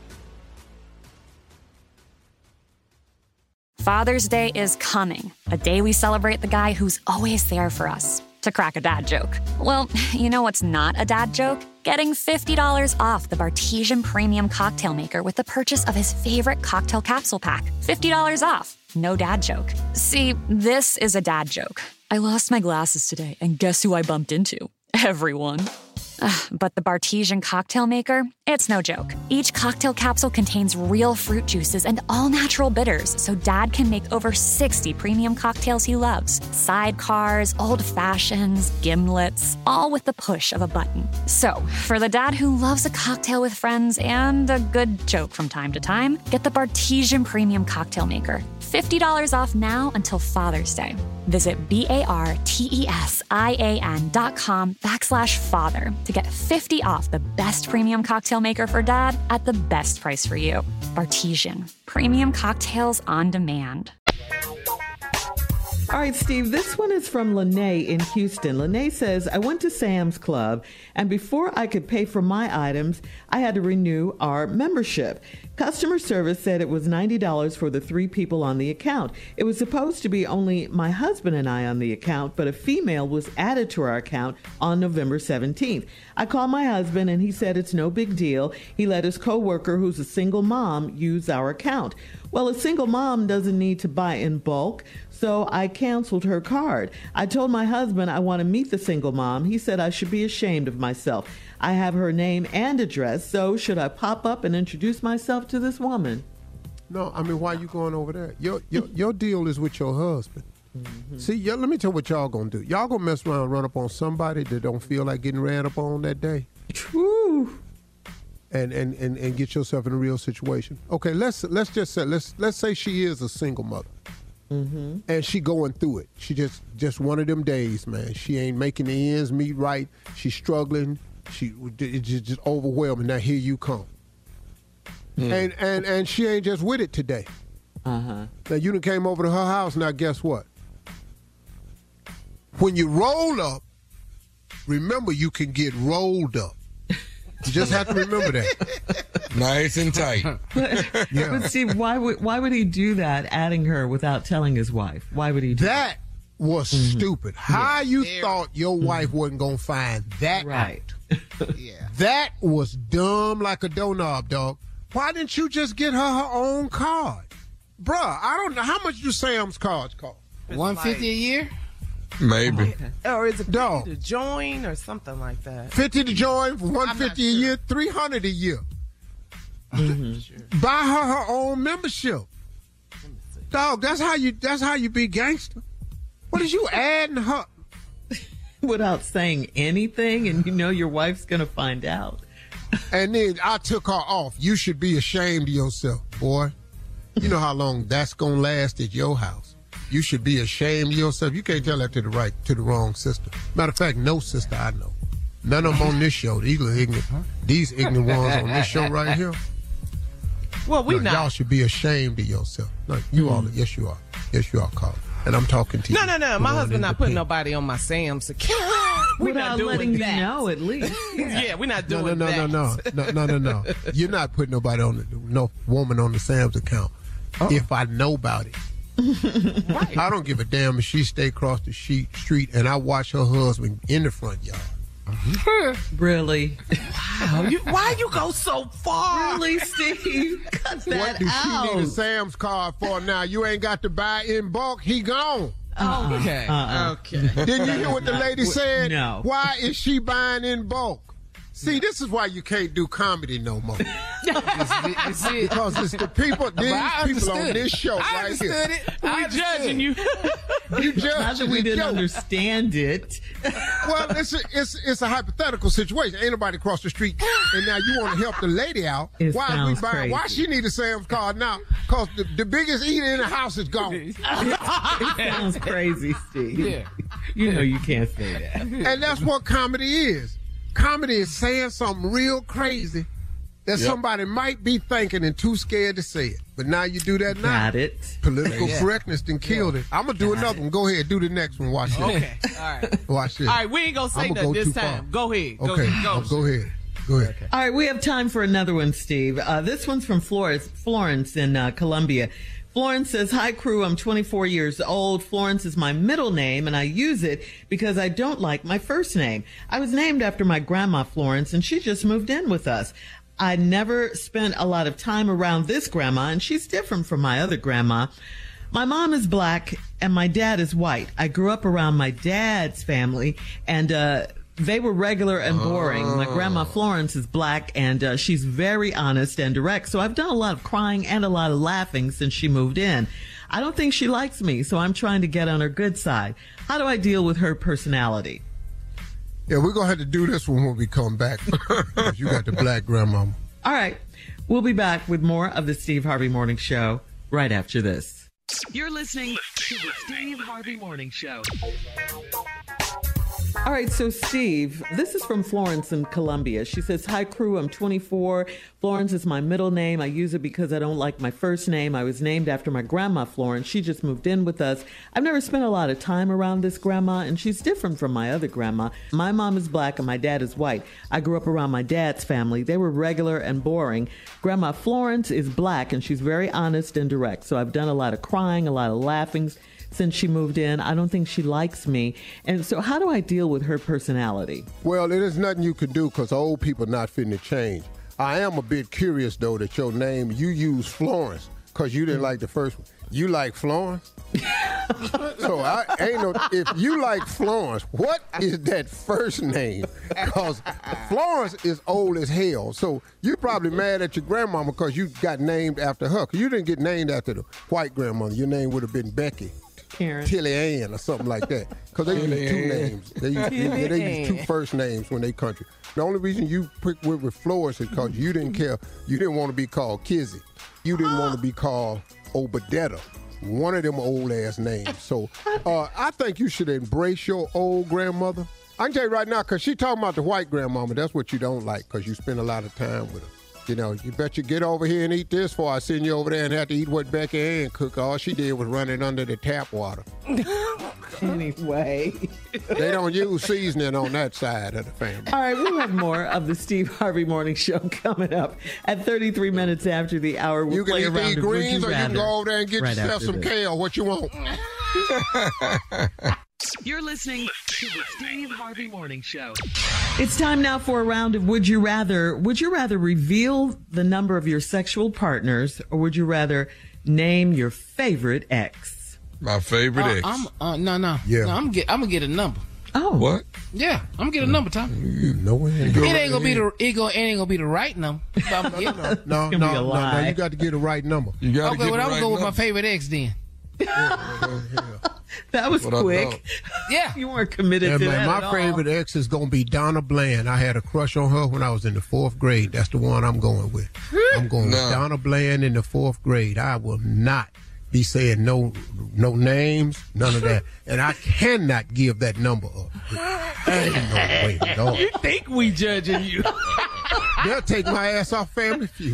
Father's Day is coming, a day we celebrate the guy who's always there for us. To crack a dad joke. Well, you know what's not a dad joke? Getting $50 off the Bartesian Premium Cocktail Maker with the purchase of his favorite cocktail capsule pack. $50 off. No dad joke. See, this is a dad joke. I lost my glasses today, and guess who I bumped into? Everyone. But the Bartesian Cocktail Maker, it's no joke. Each cocktail capsule contains real fruit juices and all-natural bitters, so Dad can make over 60 premium cocktails he loves. Sidecars, old fashions, gimlets, all with the push of a button. So, for the dad who loves a cocktail with friends and a good joke from time to time, get the Bartesian Premium Cocktail Maker. $50 off now until Father's Day. Visit BARTESIAN.com/father to get 50 off the best premium cocktail maker for dad at the best price for you. Bartesian. Premium cocktails on demand. All right, Steve, this one is from Lene in Houston. Lene says, I went to Sam's Club, and before I could pay for my items, I had to renew our membership. Customer service said it was $90 for the 3 people on the account. It was supposed to be only my husband and I on the account, but a female was added to our account on November 17th. I called my husband, and he said it's no big deal. He let his coworker, who's a single mom, use our account. Well, a single mom doesn't need to buy in bulk, so I canceled her card. I told my husband I want to meet the single mom. He said I should be ashamed of myself. I have her name and address, so should I pop up and introduce myself to this woman? No, I mean, why are you going over there? Your deal is with your husband. Mm-hmm. See, let me tell you what y'all gonna do. Y'all gonna mess around and run up on somebody that don't feel like getting ran up on that day. True. And get yourself in a real situation. Okay, let's just say let's say she is a single mother, and she going through it. She just one of them days, man. She ain't making the ends meet right. She's struggling. It's just overwhelming. Now here you come, and she ain't just with it today. Now you done came over to her house. Now guess what? When you roll up, remember you can get rolled up. You just have to remember that. Nice and tight. But Steve, why would he do that, adding her without telling his wife? Why would he do that? That was stupid. How you thought your wife wasn't going to find that right? Yeah. That was dumb like a doorknob, dog. Why didn't you just get her own card? Bruh, I don't know. How much do Sam's cards cost? $150 a year? Maybe. Or is it $50 to join or something like that? $50 to join, $150 a year, $300 a year. Buy her own membership. Dog, that's how you be gangster. What is you adding her? Without saying anything, and you know your wife's gonna find out. And then I took her off. You should be ashamed of yourself, boy. You know how long that's gonna last at your house. You should be ashamed of yourself. You can't tell that to the wrong sister. Matter of fact, no sister I know. None of them on this show. These ignorant ones on this show right here. Well, y'all should be ashamed of yourself. No, you all. Yes, you are. Yes, you are, Carl. And I'm talking to you. No. My husband not putting nobody on my Sam's account. We're not doing letting that. You know, at least. Yeah, we're not doing that. No. You're not putting nobody no woman on the Sam's account. If I know about it. Right. I don't give a damn if she stay across the street and I watch her husband in the front yard. Really? Wow. Why you go so far? Really, Steve? Cut that What does she need a Sam's card for now? You ain't got to buy in bulk. He gone. Okay. Didn't you hear what the lady said? No. Why is she buying in bulk? See, this is why you can't do comedy no more. Because it's the people, these people on this show right here. I understood it. We judging you. You judging Not that we didn't understand it. Well, it's a hypothetical situation. Ain't nobody across the street, and now you want to help the lady out. Why she need a Sam's card now? Because the biggest eater in the house is gone. It sounds crazy, Steve. Yeah. You know you can't say that. And that's what comedy is. Comedy is saying something real crazy that somebody might be thinking and too scared to say it. But now you do that now. Got it. Political correctness done killed it. I'm going to do another one. Go ahead. Do the next one. Watch this. Okay. All right. Watch this. All right. We ain't going to say that this time. Go ahead. Okay. Go ahead. Go ahead. All right. We have time for another one, Steve. This one's from Florence in Colombia. Florence says, hi, crew. I'm 24 years old. Florence is my middle name, and I use it because I don't like my first name. I was named after my grandma, Florence, and she just moved in with us. I never spent a lot of time around this grandma, and she's different from my other grandma. My mom is black, and my dad is white. I grew up around my dad's family, and they were regular and boring. My grandma Florence is black, and she's very honest and direct. So I've done a lot of crying and a lot of laughing since she moved in. I don't think she likes me, so I'm trying to get on her good side. How do I deal with her personality? Yeah, we're going to have to do this one when we come back. You got the black grandmama. All right. We'll be back with more of the Steve Harvey Morning Show right after this. You're listening to the Steve Harvey Morning Show. All right, so Steve, this is from Florence in Columbia. She says, hi, crew, I'm 24. Florence is my middle name. I use it because I don't like my first name. I was named after my grandma, Florence. She just moved in with us. I've never spent a lot of time around this grandma, and she's different from my other grandma. My mom is black and my dad is white. I grew up around my dad's family. They were regular and boring. Grandma Florence is black, and she's very honest and direct. So I've done a lot of crying, a lot of laughing since she moved in. I don't think she likes me. And so how do I deal with her personality? Well, it is nothing you can do because old people not fitting to change. I am a bit curious, though, that your name, you use Florence because you didn't like the first one. You like Florence? So if you like Florence, what is that first name? Because Florence is old as hell. So you're probably mad at your grandmama because you got named after her. Because you didn't get named after the white grandmother. Your name would have been Becky. Karen. Tilly Ann or something like that. Because they use two names. They use two first names when they country. The only reason you picked with Florence is because you didn't care. You didn't want to be called Kizzy. You didn't want to be called Obadetta. One of them old-ass names. So I think you should embrace your old grandmother. I can tell you right now, because she talking about the white grandmama, that's what you don't like because you spend a lot of time with her. You know, you bet you get over here and eat this before I send you over there and have to eat what Becky Ann cooked. All she did was run it under the tap water. Anyway. They don't use seasoning on that side of the family. All right, we'll have more of the Steve Harvey Morning Show coming up at 33 minutes after the hour. We'll you can play either around eat greens or you can go over there and get yourself some kale. What you want? You're listening to the Steve Harvey Morning Show. It's time now for a round of Would You Rather. Would you rather reveal the number of your sexual partners, or would you rather name your favorite ex? My favorite ex. No. Yeah. No, I'm gonna get a number. Oh. What? Yeah, I'm gonna get a number, Tom. You know it. It ain't gonna be the right number. No. You got to get the right number. You got to Okay, get well, the I'm right gonna go with my number. favorite ex then. That was What I quick. thought. Yeah. You weren't committed to that at my all. favorite ex is going to be Donna Bland. I had a crush on her when I was in the 4th grade. That's the one I'm going with. I'm going with Donna Bland in the 4th grade. I will not be saying no names, none of that. And I cannot give that number up. Ain't no way, Lord. You think we judging you? They'll take my ass off Family Feud.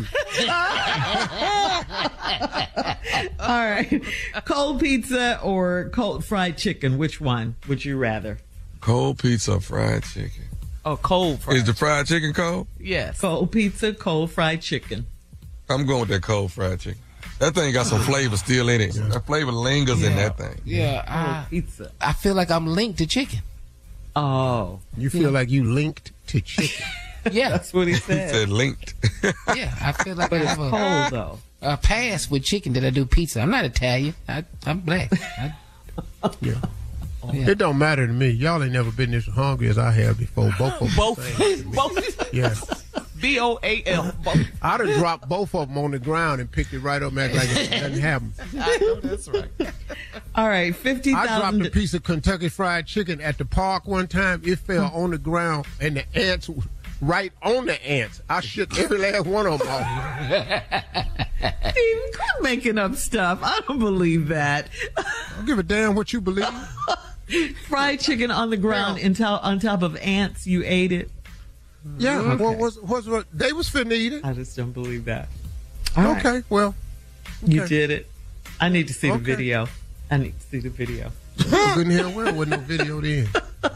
All right. Cold pizza or cold fried chicken? Which one would you rather? Cold pizza, fried chicken. Oh, cold fried. Is the fried chicken cold? Yes. Cold pizza, cold fried chicken. I'm going with that cold fried chicken. That thing got some flavor still in it. That flavor lingers in that thing. Yeah, pizza. I feel like I'm linked to chicken. Oh. You feel like you linked to chicken. Yeah. That's what he He said. said linked. Yeah, I feel like But I it's have cold, though. a pass with chicken that I do pizza. I'm not Italian. I'm black. Yeah. It don't matter to me. Y'all ain't never been this hungry as I have before. Both of them. Both. Yeah. BOAL. Both. I'd have dropped both of them on the ground and picked it right up and act like it doesn't happen. I know that's right. All right, I 50,000. dropped a piece of Kentucky Fried Chicken at the park one time. It fell on the ground, and the ants were right on the ants. I shook every last one of them off. Steve, quit making up stuff. I don't believe that. I don't give a damn what you believe. Fried chicken on the ground on top of ants. You ate it. Yeah, Okay. what they was finna eat it. I just don't believe that. All right. Okay, well. You okay. did it. I need to see the Okay. video. I need to see the video. I couldn't hear well with no video then.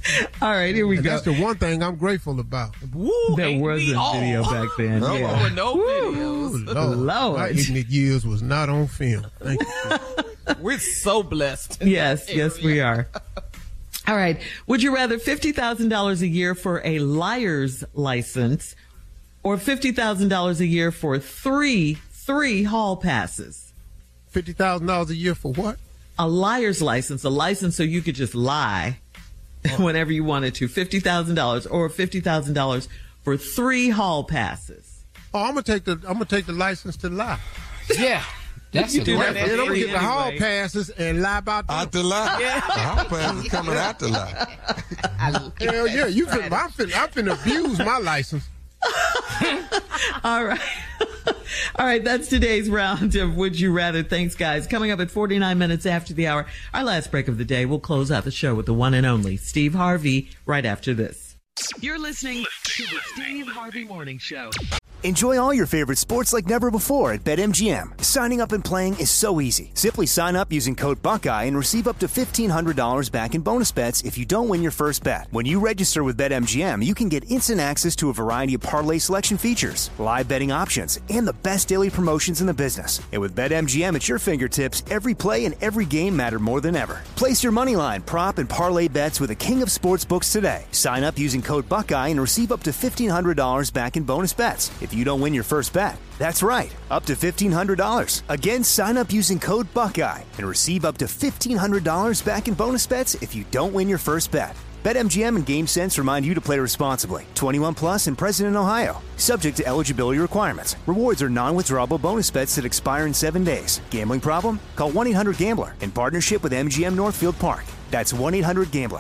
All right, here we go. That's the one thing I'm grateful about. There wasn't video back then. No, yeah. no videos. Lord. My ignorant years was not on film. Thank you. We're so blessed. Yes, we are. All right. Would you rather $50,000 a year for a liar's license or $50,000 a year for three hall passes? $50,000 a year for what? A liar's license, a license so you could just lie whenever you wanted to. $50,000 or $50,000 for 3 hall passes. Oh, I'm gonna take the license to lie. Yeah. That's you do that. I'm gonna get the hall passes and lie about that. Out the lie. Yeah. The hall pass is coming out the lie. Hell yeah, I'm finna abuse my license. All right. All right, that's today's round of Would You Rather. Thanks, guys. Coming up at 49 minutes after the hour, our last break of the day, we'll close out the show with the one and only Steve Harvey right after this. You're listening to the Steve Harvey Morning Show. Enjoy all your favorite sports like never before at BetMGM. Signing up and playing is so easy. Simply sign up using code Buckeye and receive up to $1,500 back in bonus bets if you don't win your first bet. When you register with BetMGM, you can get instant access to a variety of parlay selection features, live betting options, and the best daily promotions in the business. And with BetMGM at your fingertips, every play and every game matter more than ever. Place your moneyline, prop, and parlay bets with the king of sportsbooks today. Sign up using code Buckeye and receive up to $1,500 back in bonus bets if you don't win your first bet. That's right, up to $1,500. Again, sign up using code Buckeye and receive up to $1,500 back in bonus bets if you don't win your first bet. BetMGM and GameSense remind you to play responsibly. 21 plus and present in Ohio. Subject to eligibility requirements. Rewards are non-withdrawable bonus bets that expire in 7 days. Gambling problem? Call 1-800-GAMBLER in partnership with MGM Northfield Park. That's 1-800-GAMBLER.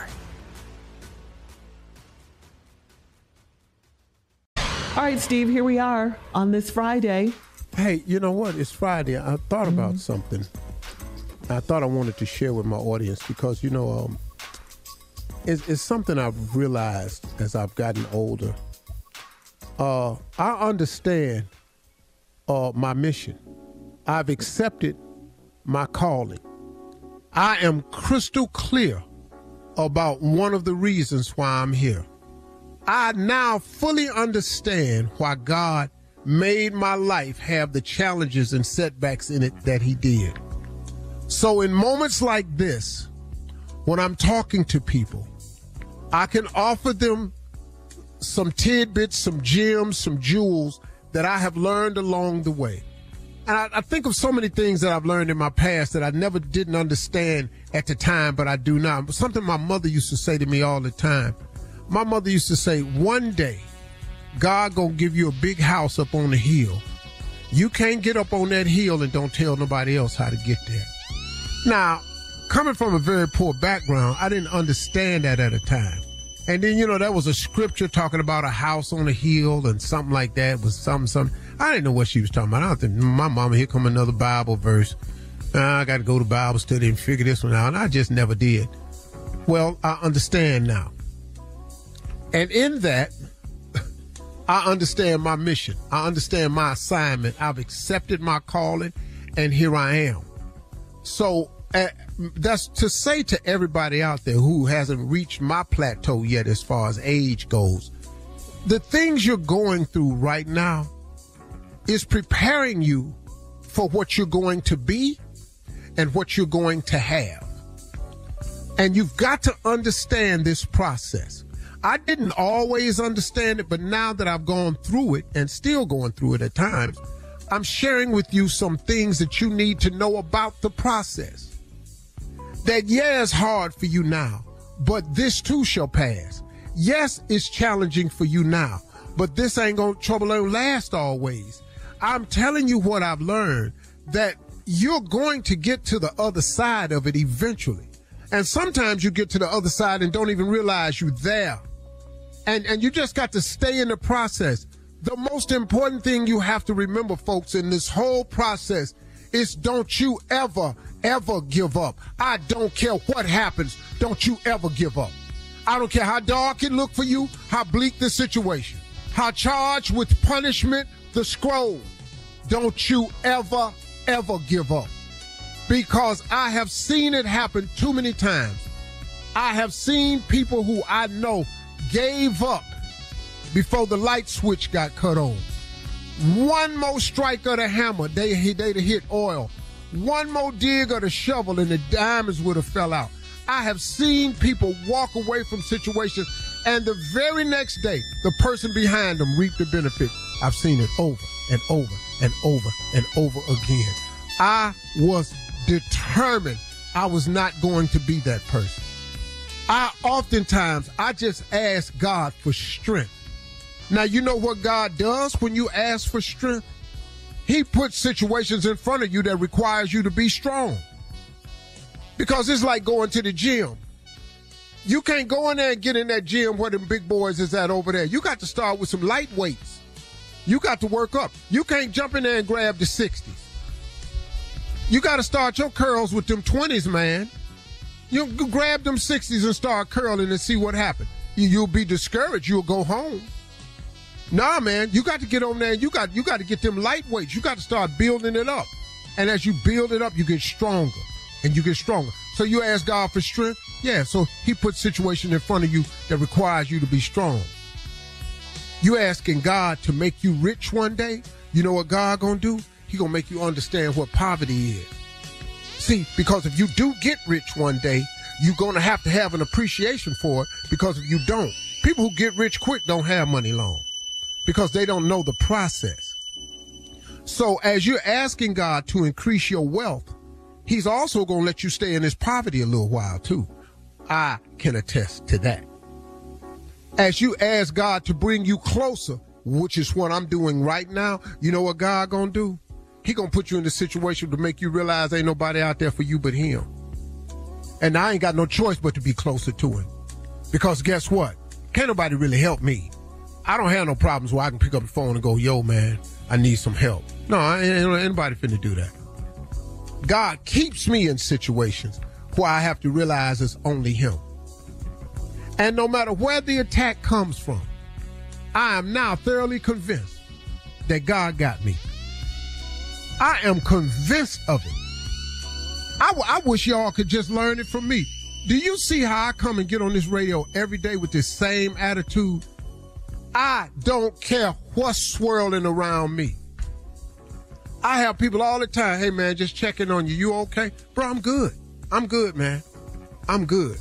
All right, Steve, here we are on this Friday. Hey, you know what? It's Friday. I thought about something. I thought I wanted to share with my audience because, you know, it's something I've realized as I've gotten older. I understand my mission. I've accepted my calling. I am crystal clear about one of the reasons why I'm here. I now fully understand why God made my life have the challenges and setbacks in it that he did. So in moments like this, when I'm talking to people, I can offer them some tidbits, some gems, some jewels that I have learned along the way. And I think of so many things that I've learned in my past that I never didn't understand at the time, but I do now. Something my mother used to say to me all the time. My mother used to say, one day, God gonna give you a big house up on the hill. You can't get up on that hill and don't tell nobody else how to get there. Now, coming from a very poor background, I didn't understand that at a time. And then, you know, there was a scripture talking about a house on a hill and something like that. It was something. I didn't know what she was talking about. I don't think, my mama, here come another Bible verse. I got to go to Bible study and figure this one out. And I just never did. Well, I understand now. And in that, I understand my mission. I understand my assignment. I've accepted my calling, and here I am. So that's to say to everybody out there who hasn't reached my plateau yet as far as age goes, the things you're going through right now is preparing you for what you're going to be and what you're going to have. And you've got to understand this process. I didn't always understand it, but now that I've gone through it and still going through it at times, I'm sharing with you some things that you need to know about the process. That, yeah, it's hard for you now, but this too shall pass. Yes, it's challenging for you now, but this trouble ain't last always. I'm telling you what I've learned, that you're going to get to the other side of it eventually. And sometimes you get to the other side and don't even realize you're there. And you just got to stay in the process. The most important thing you have to remember, folks, in this whole process is don't you ever, ever give up. I don't care what happens. Don't you ever give up. I don't care how dark it look for you, how bleak the situation, how charged with punishment the scroll. Don't you ever, ever give up. Because I have seen it happen too many times. I have seen people who I know gave up before the light switch got cut on. One more strike of the hammer, they'd have hit oil. One more dig of the shovel and the diamonds would have fell out. I have seen people walk away from situations and the very next day, the person behind them reaped the benefit. I've seen it over and over and over and over again. I was determined I was not going to be that person. I just ask God for strength. Now, you know what God does when you ask for strength? He puts situations in front of you that requires you to be strong. Because it's like going to the gym. You can't go in there and get in that gym where them big boys is at over there. You got to start with some light weights. You got to work up. You can't jump in there and grab the 60s. You got to start your curls with them 20s, man. You grab them 60s and start curling and see what happens. You'll be discouraged. You'll go home. Nah, man, you got to get on there and you got to get them light weights. You got to start building it up. And as you build it up, you get stronger and you get stronger. So you ask God for strength? Yeah, so he puts situations in front of you that requires you to be strong. You asking God to make you rich one day? You know what God gonna do? He gonna make you understand what poverty is. See, because if you do get rich one day, you're gonna have to have an appreciation for it, because if you don't, people who get rich quick don't have money long because they don't know the process. So as you're asking God to increase your wealth, he's also gonna let you stay in this poverty a little while too. I can attest to that. As you ask God to bring you closer, which is what I'm doing right now, you know what God gonna do? He gonna put you in a situation to make you realize ain't nobody out there for you but him. And I ain't got no choice but to be closer to him. Because guess what? Can't nobody really help me. I don't have no problems where I can pick up the phone and go, yo, man, I need some help. No, ain't anybody finna do that. God keeps me in situations where I have to realize it's only him. And no matter where the attack comes from, I am now thoroughly convinced that God got me. I am convinced of it. I wish y'all could just learn it from me. Do you see how I come and get on this radio every day with this same attitude? I don't care what's swirling around me. I have people all the time, hey, man, just checking on you. You okay? Bro, I'm good. I'm good, man. I'm good.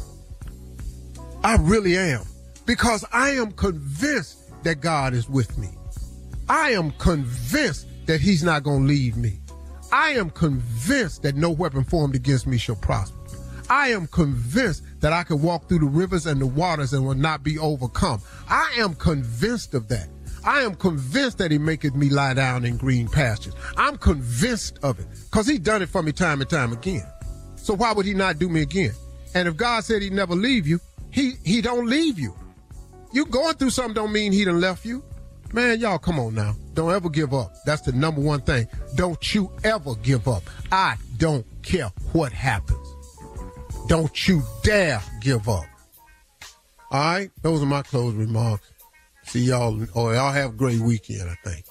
I really am. Because I am convinced that God is with me. I am convinced that he's not going to leave me. I am convinced that no weapon formed against me shall prosper. I am convinced that I can walk through the rivers and the waters and will not be overcome. I am convinced of that. I am convinced that he maketh me lie down in green pastures. I'm convinced of it because he done it for me time and time again. So why would he not do me again? And if God said he'd never leave you, he don't leave you. You going through something don't mean he done left you. Man, y'all, come on now. Don't ever give up. That's the number one thing. Don't you ever give up. I don't care what happens. Don't you dare give up. All right? Those are my closing remarks. See y'all, or y'all have a great weekend, I think.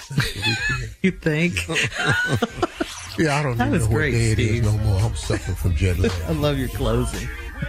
You think? Yeah, I don't even know what day it is no more. I'm suffering from jet lag. I love your closing.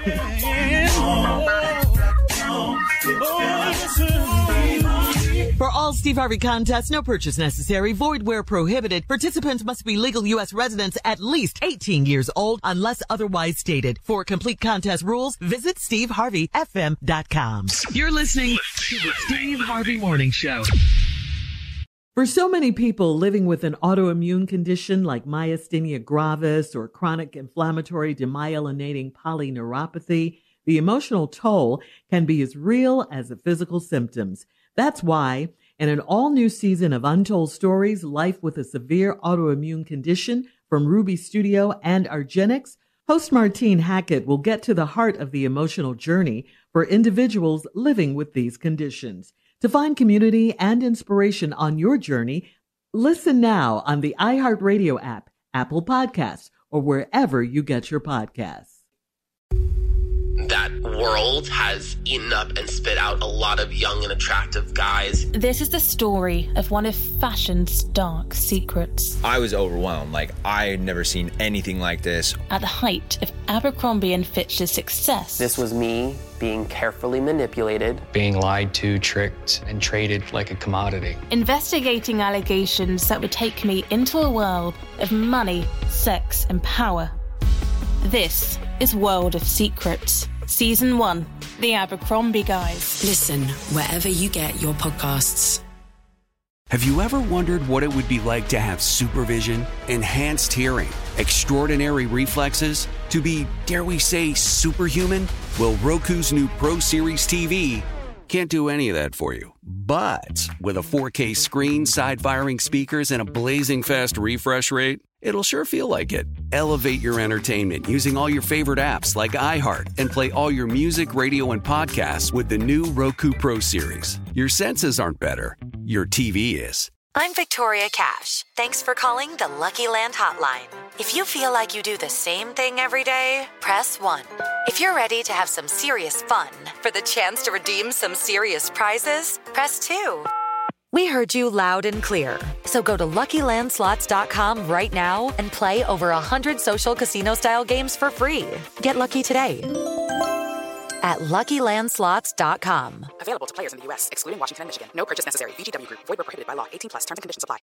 For all Steve Harvey contests, no purchase necessary, void where prohibited. Participants must be legal U.S. residents at least 18 years old unless otherwise stated. For complete contest rules, visit SteveHarveyFM.com. You're listening to the Steve Harvey Morning Show. For so many people living with an autoimmune condition like myasthenia gravis or chronic inflammatory demyelinating polyneuropathy, the emotional toll can be as real as the physical symptoms. That's why, in an all-new season of Untold Stories, Life with a Severe Autoimmune Condition from Ruby Studio and Argenix, host Martine Hackett will get to the heart of the emotional journey for individuals living with these conditions. To find community and inspiration on your journey, listen now on the iHeartRadio app, Apple Podcasts, or wherever you get your podcasts. That world has eaten up and spit out a lot of young and attractive guys. This is the story of one of fashion's dark secrets. I was overwhelmed. I had never seen anything like this. At the height of Abercrombie & Fitch's success. This was me being carefully manipulated, being lied to, tricked, and traded like a commodity. Investigating allegations that would take me into a world of money, sex, and power. This is World of Secrets, Season 1, The Abercrombie Guys. Listen wherever you get your podcasts. Have you ever wondered what it would be like to have supervision, enhanced hearing, extraordinary reflexes, to be, dare we say, superhuman? Well, Roku's new Pro Series TV can't do any of that for you. But with a 4K screen, side-firing speakers, and a blazing fast refresh rate, it'll sure feel like it. Elevate your entertainment using all your favorite apps like iHeart and play all your music, radio, and podcasts with the new Roku Pro Series. Your senses aren't better. Your TV is. I'm Victoria Cash. Thanks for calling the Lucky Land Hotline. If you feel like you do the same thing every day, press 1. If you're ready to have some serious fun for the chance to redeem some serious prizes, press 2. We heard you loud and clear. So go to LuckyLandSlots.com right now and play over 100 social casino-style games for free. Get lucky today at LuckyLandSlots.com. Available to players in the U.S., excluding Washington and Michigan. No purchase necessary. VGW Group. Void where prohibited by law. 18+. Terms and conditions apply.